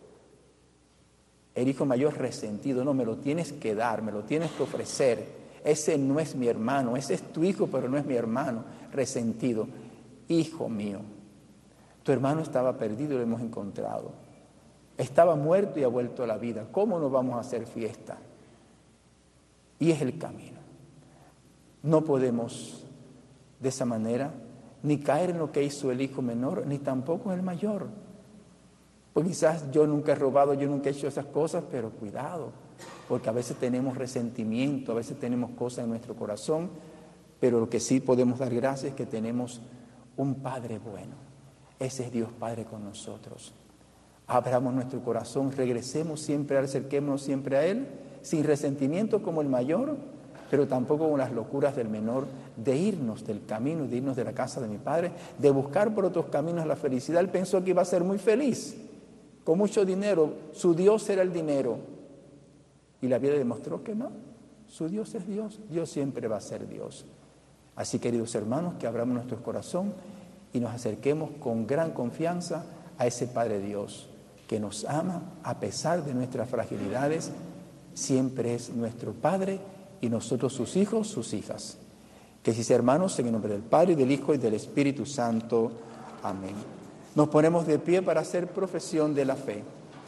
El hijo mayor resentido: no, me lo tienes que dar, me lo tienes que ofrecer. Ese no es mi hermano, ese es tu hijo, pero no es mi hermano. Resentido: hijo mío, tu hermano estaba perdido y lo hemos encontrado. Estaba muerto y ha vuelto a la vida. ¿Cómo no vamos a hacer fiesta? Y es el camino. No podemos de esa manera ni caer en lo que hizo el hijo menor, ni tampoco el mayor. Pues quizás yo nunca he robado, yo nunca he hecho esas cosas, pero cuidado, porque a veces tenemos resentimiento, a veces tenemos cosas en nuestro corazón, pero lo que sí podemos dar gracias es que tenemos un Padre bueno. Ese es Dios Padre con nosotros. Abramos nuestro corazón, regresemos siempre, acerquémonos siempre a Él, sin resentimiento como el mayor, pero tampoco con las locuras del menor, de irnos del camino, de irnos de la casa de mi padre, de buscar por otros caminos la felicidad. Él pensó que iba a ser muy feliz, con mucho dinero. Su Dios era el dinero. Y la vida demostró que no. Su Dios es Dios. Dios siempre va a ser Dios. Así, queridos hermanos, que abramos nuestro corazón y nos acerquemos con gran confianza a ese Padre Dios, que nos ama a pesar de nuestras fragilidades. Siempre es nuestro Padre y nosotros sus hijos, sus hijas. Que sí, hermanos, en el nombre del Padre, y del Hijo, y del Espíritu Santo. Amén. Nos ponemos de pie para hacer profesión de la fe.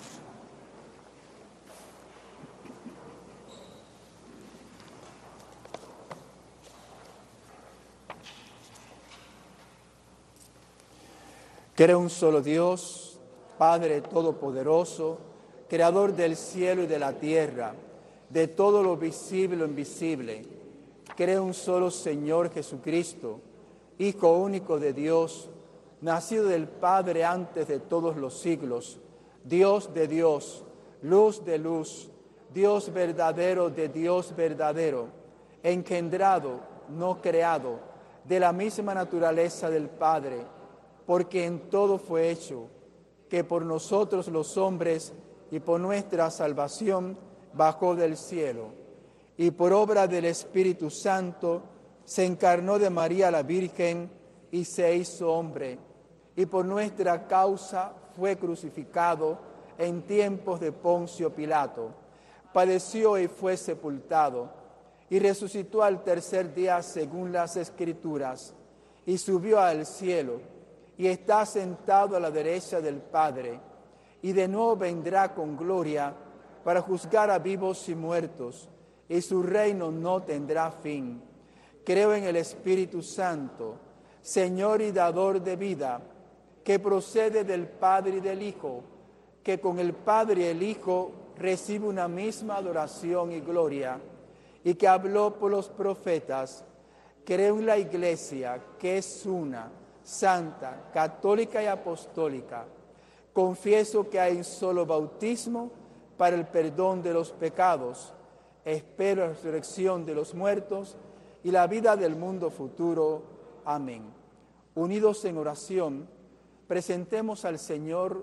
Creo en un solo Dios, Padre Todopoderoso, Creador del cielo y de la tierra, de todo lo visible y lo invisible. Creo en un solo Señor Jesucristo, Hijo único de Dios, nacido del Padre antes de todos los siglos, Dios de Dios, luz de luz, Dios verdadero de Dios verdadero, engendrado, no creado, de la misma naturaleza del Padre, porque en todo fue hecho, que por nosotros los hombres y por nuestra salvación bajó del cielo, y por obra del Espíritu Santo se encarnó de María la Virgen y se hizo hombre, y por nuestra causa fue crucificado en tiempos de Poncio Pilato, padeció y fue sepultado, y resucitó al tercer día según las Escrituras, y subió al cielo, y está sentado a la derecha del Padre, y de nuevo vendrá con gloria para juzgar a vivos y muertos, y su reino no tendrá fin. Creo en el Espíritu Santo, Señor y dador de vida, que procede del Padre y del Hijo, que con el Padre y el Hijo recibe una misma adoración y gloria, y que habló por los profetas. Creo en la Iglesia, que es una, santa, católica y apostólica. Confieso que hay un solo bautismo para el perdón de los pecados. Espero la resurrección de los muertos y la vida del mundo futuro. Amén. Unidos en oración, presentemos al Señor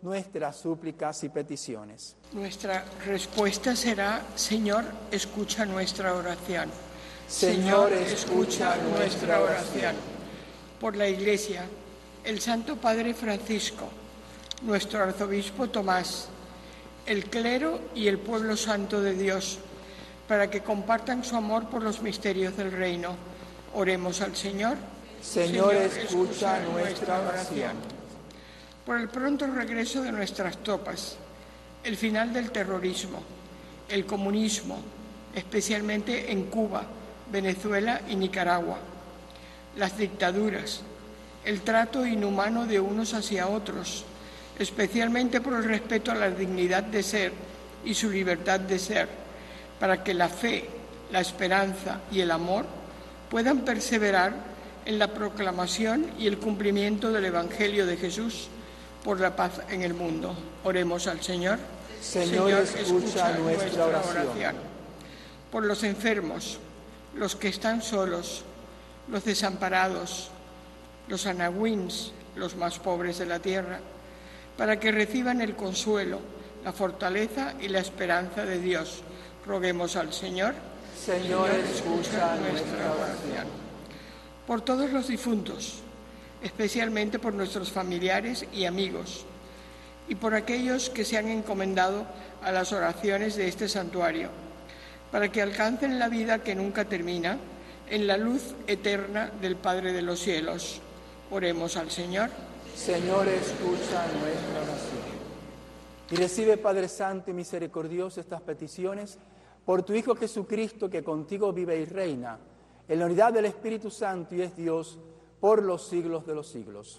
nuestras súplicas y peticiones. Nuestra respuesta será: Señor, escucha nuestra oración. Señor, escucha nuestra oración. Por la Iglesia, el Santo Padre Francisco, nuestro Arzobispo Tomás, el clero y el pueblo santo de Dios, para que compartan su amor por los misterios del reino. Oremos al Señor. Señor, escucha nuestra oración. Por el pronto regreso de nuestras tropas, el final del terrorismo, el comunismo, especialmente en Cuba, Venezuela y Nicaragua, las dictaduras, el trato inhumano de unos hacia otros, especialmente por el respeto a la dignidad de ser y su libertad de ser, para que la fe, la esperanza y el amor puedan perseverar en la proclamación y el cumplimiento del Evangelio de Jesús por la paz en el mundo. Oremos al Señor. Señor, escucha nuestra oración. Por los enfermos, los que están solos, los desamparados, los anahuins, los más pobres de la tierra, para que reciban el consuelo, la fortaleza y la esperanza de Dios. Roguemos al Señor. Señor, escucha nuestra oración. Por todos los difuntos, especialmente por nuestros familiares y amigos, y por aquellos que se han encomendado a las oraciones de este santuario, para que alcancen la vida que nunca termina en la luz eterna del Padre de los cielos. Oremos al Señor. Señor, escucha nuestra oración. Y recibe, Padre Santo y misericordioso, estas peticiones por tu Hijo Jesucristo, que contigo vive y reina en la unidad del Espíritu Santo y es Dios por los siglos de los siglos.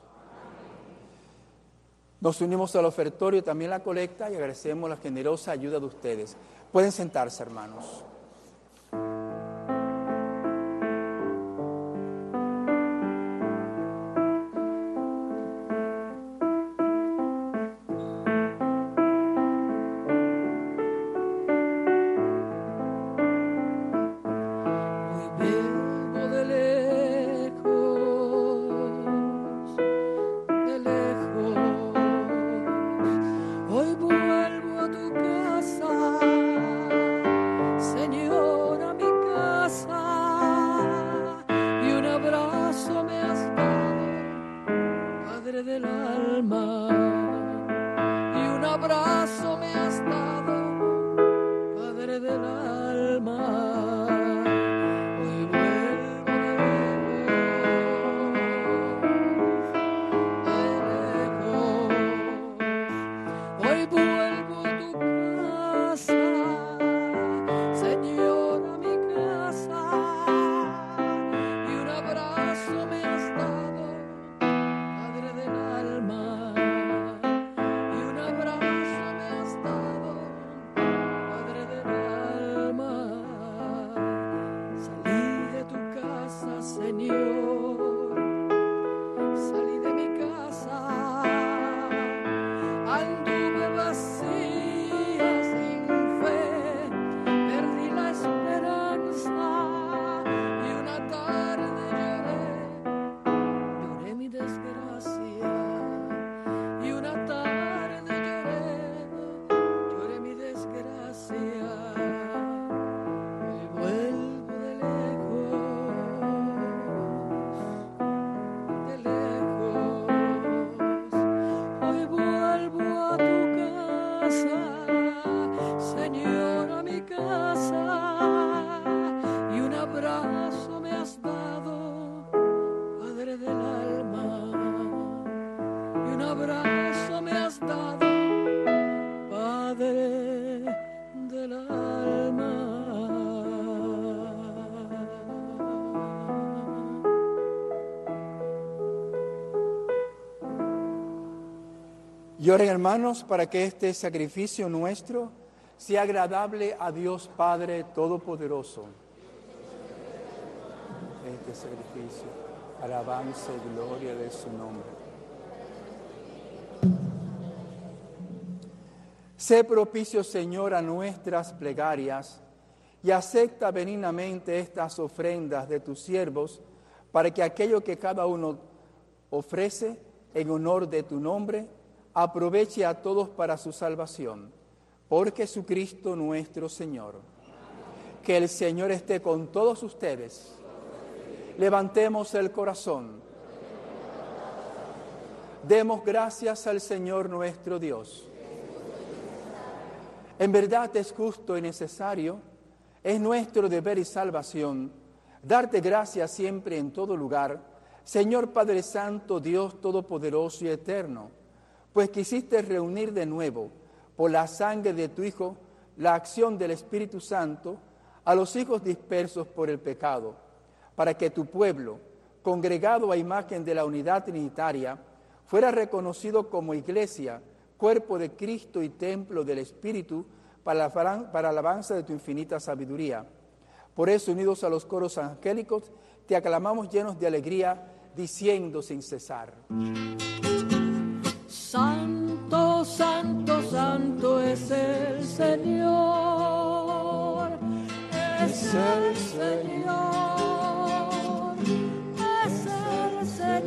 Nos unimos al ofertorio, también la colecta, y agradecemos la generosa ayuda de ustedes. Pueden sentarse, hermanos. Y oren, hermanos, para que este sacrificio nuestro sea agradable a Dios Padre Todopoderoso. Este sacrificio, alabanza y gloria de su nombre. Sé propicio, Señor, a nuestras plegarias y acepta benignamente estas ofrendas de tus siervos, para que aquello que cada uno ofrece en honor de tu nombre aproveche a todos para su salvación. Por Jesucristo nuestro Señor. Que el Señor esté con todos ustedes. Levantemos el corazón. Demos gracias al Señor nuestro Dios. En verdad es justo y necesario, es nuestro deber y salvación, darte gracias siempre en todo lugar, Señor Padre Santo, Dios Todopoderoso y Eterno, pues quisiste reunir de nuevo, por la sangre de tu Hijo, la acción del Espíritu Santo, a los hijos dispersos por el pecado, para que tu pueblo, congregado a imagen de la unidad trinitaria, fuera reconocido como iglesia, cuerpo de Cristo y templo del Espíritu, para alabanza de tu infinita sabiduría. Por eso, unidos a los coros angélicos, te aclamamos llenos de alegría, diciendo sin cesar: Santo, santo, santo es el Señor, es el Señor, es el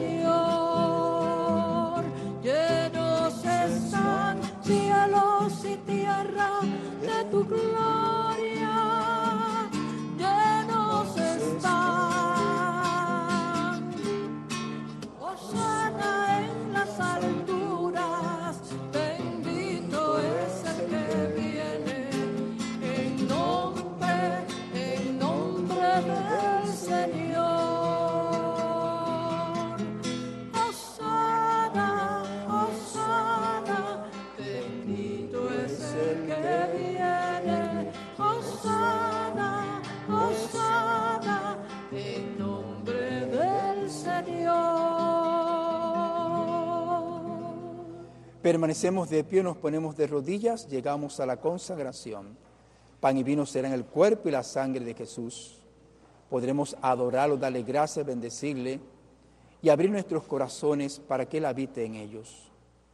Señor. Llenos están cielos y tierra de tu gloria, llenos están. Hosana en las alturas, bendito es el que viene, en nombre del Señor. Hosana, Hosana, bendito es el que viene. Hosana, Hosana, en nombre del Señor. Permanecemos de pie, nos ponemos de rodillas, llegamos a la consagración. Pan y vino serán el cuerpo y la sangre de Jesús. Podremos adorarlo, darle gracias, bendecirle y abrir nuestros corazones para que Él habite en ellos.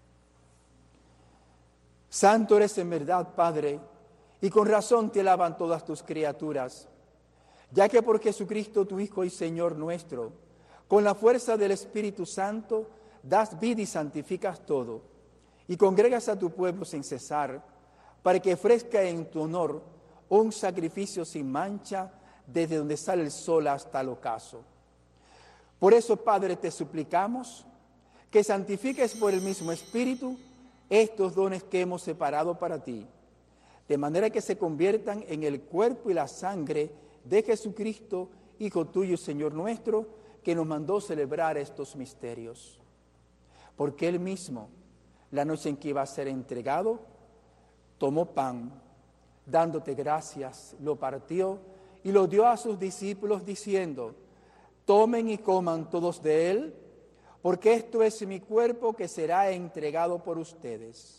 Santo eres en verdad, Padre, y con razón te alaban todas tus criaturas, ya que por Jesucristo tu Hijo y Señor nuestro, con la fuerza del Espíritu Santo, das vida y santificas todo, y congregas a tu pueblo sin cesar, para que ofrezca en tu honor un sacrificio sin mancha, desde donde sale el sol hasta el ocaso. Por eso, Padre, te suplicamos que santifiques por el mismo Espíritu estos dones que hemos separado para ti, de manera que se conviertan en el cuerpo y la sangre de Jesucristo, Hijo tuyo y Señor nuestro, que nos mandó celebrar estos misterios. Porque Él mismo, la noche en que iba a ser entregado, tomó pan, dándote gracias, lo partió y lo dio a sus discípulos diciendo: tomen y coman todos de él, porque esto es mi cuerpo que será entregado por ustedes.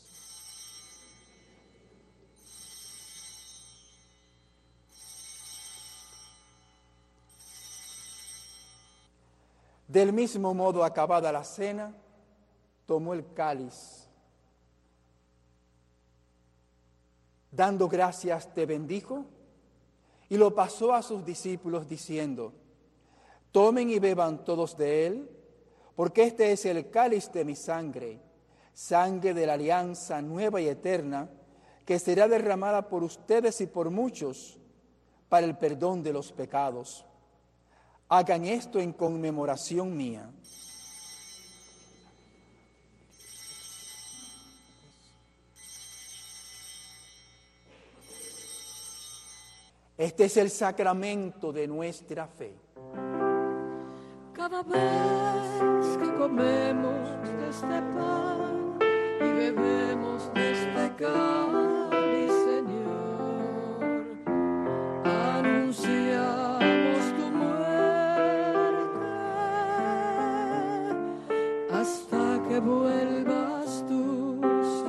Del mismo modo, acabada la cena, tomó el cáliz, dando gracias te bendijo y lo pasó a sus discípulos diciendo: tomen y beban todos de él, porque este es el cáliz de mi sangre, sangre de la alianza nueva y eterna, que será derramada por ustedes y por muchos para el perdón de los pecados. Hagan esto en conmemoración mía. Este es el sacramento de nuestra fe. Cada vez que comemos de este pan y bebemos de este cáliz, Señor, anunciamos tu muerte hasta que vuelvas tú,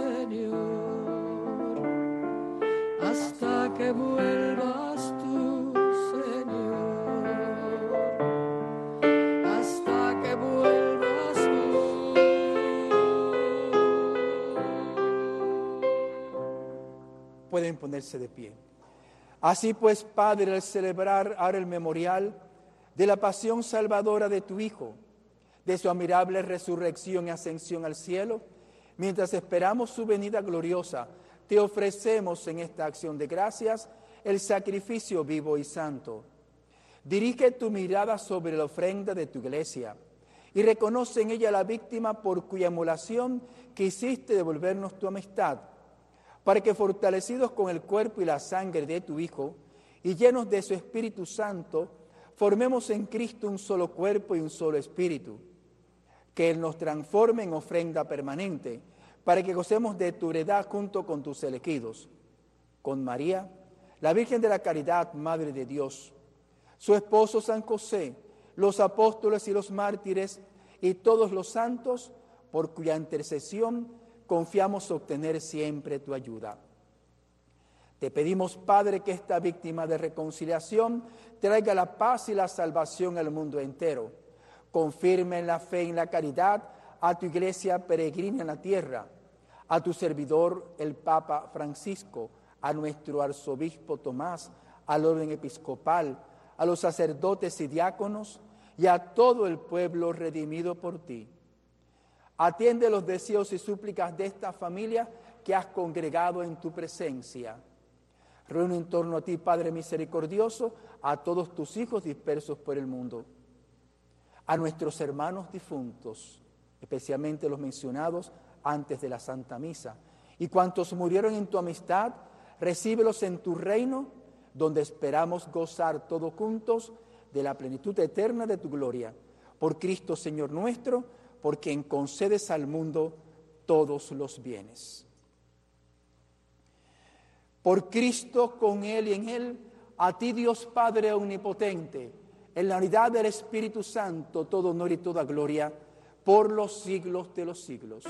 Señor, hasta que vuelvas tú, Señor, hasta que vuelvas tú. Pueden ponerse de pie. Así pues, Padre, al celebrar ahora el memorial de la pasión salvadora de tu Hijo, de su admirable resurrección y ascensión al cielo, Mientras esperamos su venida gloriosa, te ofrecemos en esta acción de gracias el sacrificio vivo y santo. Dirige tu mirada sobre la ofrenda de tu iglesia y reconoce en ella la víctima por cuya emulación quisiste devolvernos tu amistad, para que fortalecidos con el cuerpo y la sangre de tu Hijo y llenos de su Espíritu Santo, formemos en Cristo un solo cuerpo y un solo espíritu. Que Él nos transforme en ofrenda permanente, para que gocemos de tu heredad junto con tus elegidos. Con María, la Virgen de la Caridad, Madre de Dios, su esposo San José, los apóstoles y los mártires y todos los santos, por cuya intercesión confiamos obtener siempre tu ayuda. Te pedimos, Padre, que esta víctima de reconciliación traiga la paz y la salvación al mundo entero. Confirme en la fe y en la caridad a tu iglesia peregrina en la tierra, a tu servidor, el Papa Francisco, a nuestro arzobispo Tomás, al orden episcopal, a los sacerdotes y diáconos y a todo el pueblo redimido por ti. Atiende los deseos y súplicas de esta familia que has congregado en tu presencia. Reúne en torno a ti, Padre misericordioso, a todos tus hijos dispersos por el mundo. A nuestros hermanos difuntos, especialmente los mencionados antes de la Santa Misa, y cuantos murieron en tu amistad, recíbelos en tu reino, donde esperamos gozar todos juntos de la plenitud eterna de tu gloria. Por Cristo, Señor nuestro, por quien concedes al mundo todos los bienes. Por Cristo, con Él y en Él, a ti, Dios Padre omnipotente, en la unidad del Espíritu Santo, todo honor y toda gloria, por los siglos de los siglos.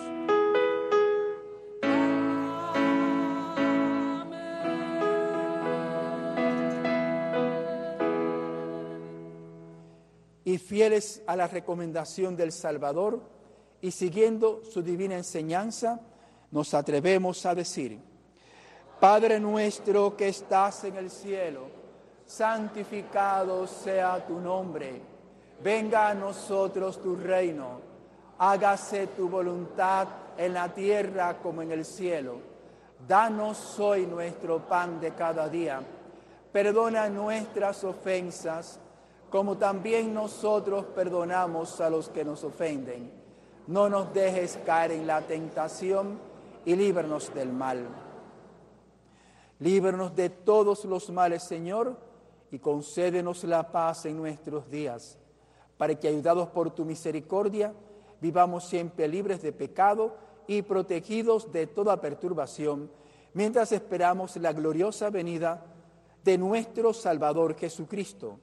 Y fieles a la recomendación del Salvador y siguiendo su divina enseñanza, nos atrevemos a decir: Padre nuestro que estás en el cielo, santificado sea tu nombre. Venga a nosotros tu reino. Hágase tu voluntad en la tierra como en el cielo. Danos hoy nuestro pan de cada día. Perdona nuestras ofensas, como también nosotros perdonamos a los que nos ofenden. No nos dejes caer en la tentación y líbranos del mal. Líbranos de todos los males, Señor, y concédenos la paz en nuestros días, para que, ayudados por tu misericordia, vivamos siempre libres de pecado y protegidos de toda perturbación, mientras esperamos la gloriosa venida de nuestro Salvador Jesucristo.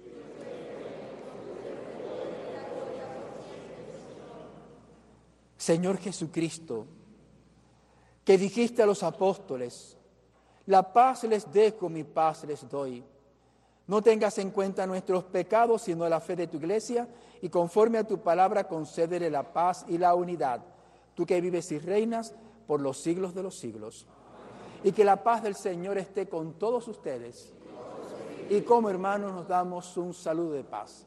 Señor Jesucristo, que dijiste a los apóstoles: la paz les dejo, mi paz les doy. No tengas en cuenta nuestros pecados, sino la fe de tu iglesia, y conforme a tu palabra concédele la paz y la unidad, tú que vives y reinas por los siglos de los siglos. Y que la paz del Señor esté con todos ustedes. Y como hermanos nos damos un saludo de paz.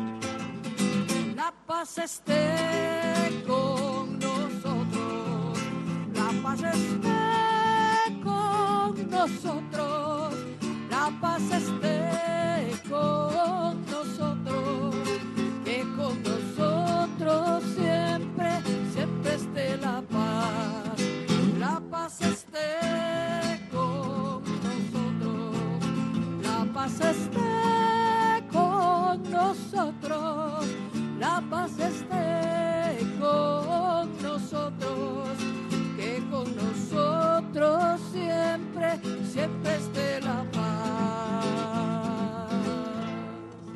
La paz esté con nosotros, la paz esté con nosotros, la paz esté con nosotros, que con nosotros siempre, siempre esté la paz. La paz esté con nosotros, la paz esté con nosotros, la paz esté con nosotros, que con nosotros siempre, siempre esté la paz.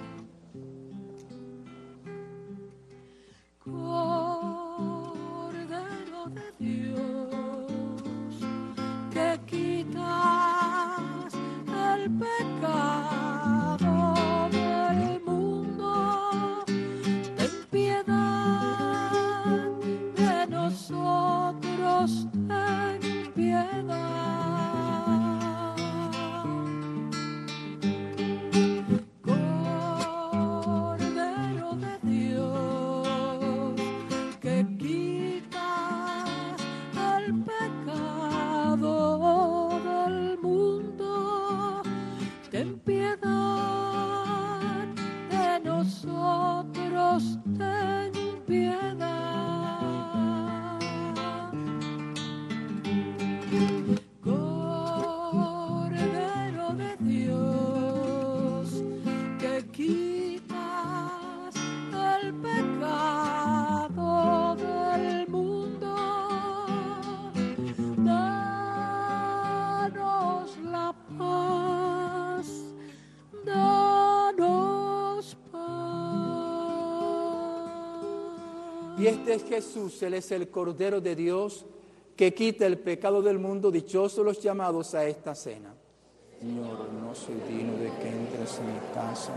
Y este es Jesús, Él es el Cordero de Dios que quita el pecado del mundo. Dichosos los llamados a esta cena. Señor, no soy digno de que entres en mi casa.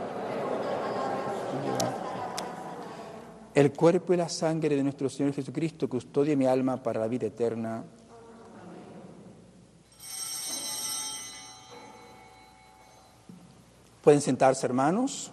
El cuerpo y la sangre de nuestro Señor Jesucristo custodia mi alma para la vida eterna. Pueden sentarse, hermanos.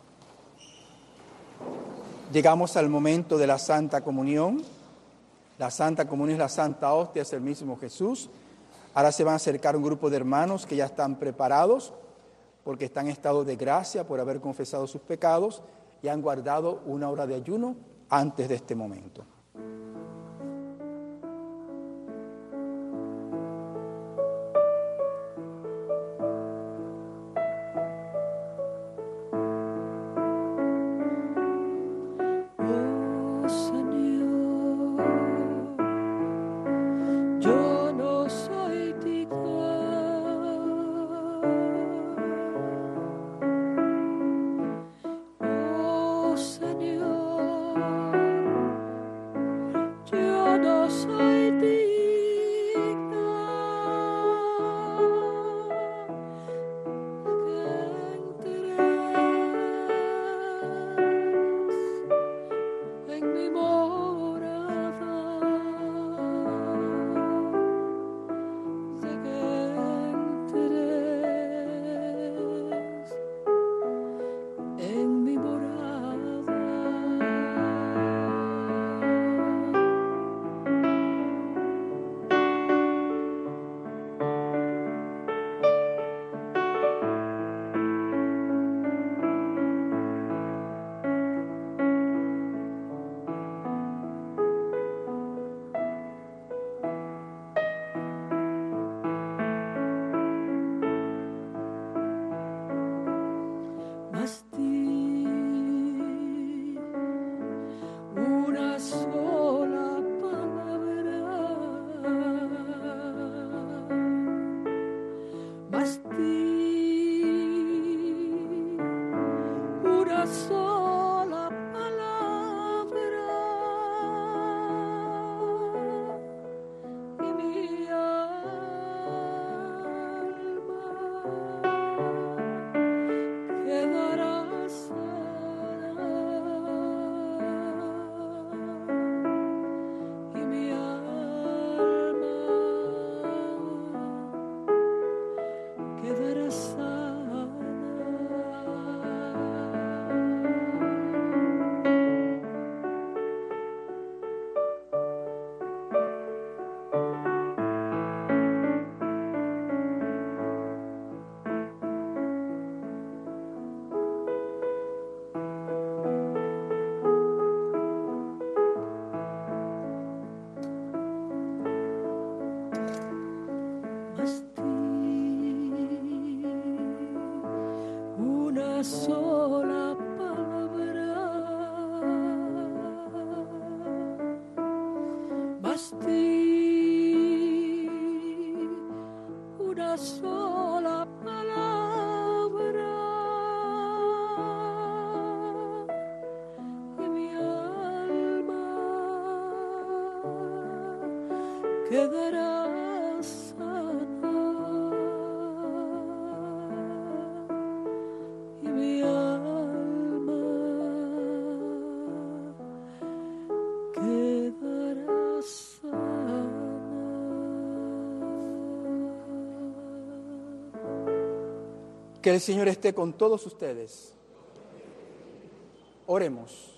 Llegamos al momento de la Santa Comunión. La Santa Comunión es la Santa Hostia, es el mismo Jesús. Ahora se van a acercar un grupo de hermanos que ya están preparados porque están en estado de gracia por haber confesado sus pecados y han guardado una hora de ayuno antes de este momento. Sola palabra, bastí una sola palabra y mi alma quedará sana. Mi alma quedará sana. Que el Señor esté con todos ustedes. Oremos.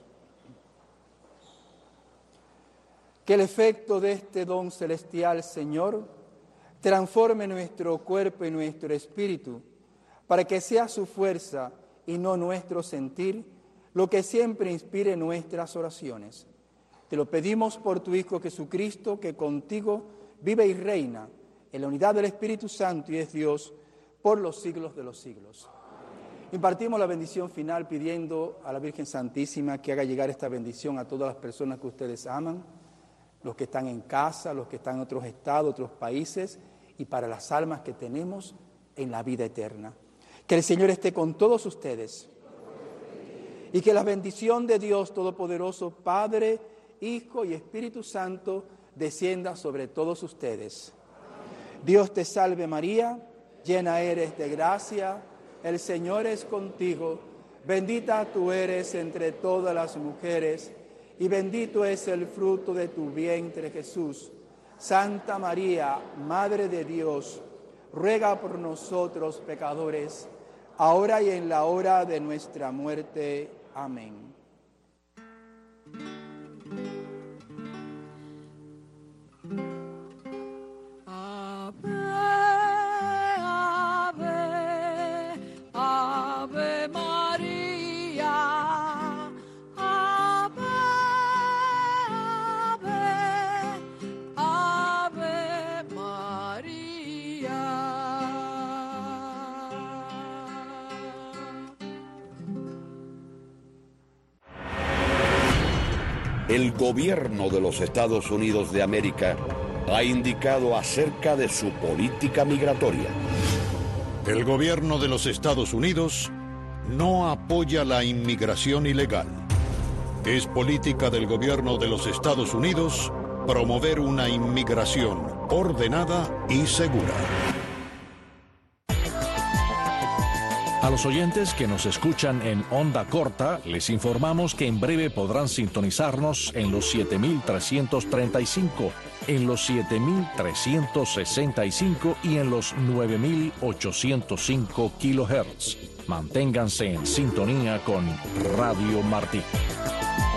Que el efecto de este don celestial, Señor, transforme nuestro cuerpo y nuestro espíritu, para que sea su fuerza y no nuestro sentir lo que siempre inspire nuestras oraciones. Te lo pedimos por tu Hijo Jesucristo, que contigo vive y reina en la unidad del Espíritu Santo y es Dios por los siglos de los siglos. Impartimos la bendición final pidiendo a la Virgen Santísima que haga llegar esta bendición a todas las personas que ustedes aman, los que están en casa, los que están en otros estados, otros países, y para las almas que tenemos en la vida eterna. Que el Señor esté con todos ustedes y que la bendición de Dios Todopoderoso, Padre, Hijo y Espíritu Santo descienda sobre todos ustedes. Dios te salve María, llena eres de gracia, el Señor es contigo, bendita tú eres entre todas las mujeres, y bendito es el fruto de tu vientre Jesús. Santa María, Madre de Dios, ruega por nosotros pecadores, ahora y en la hora de nuestra muerte. Amén. Ave María, Ave, Ave, Ave María. El gobierno de los Estados Unidos de América ha indicado acerca de su política migratoria. El gobierno de los Estados Unidos no apoya la inmigración ilegal. Es política del gobierno de los Estados Unidos promover una inmigración ordenada y segura. A los oyentes que nos escuchan en onda corta, les informamos que en breve podrán sintonizarnos en los 7.335, en los 7.365 y en los 9.805 kilohertz. Manténganse en sintonía con Radio Martí.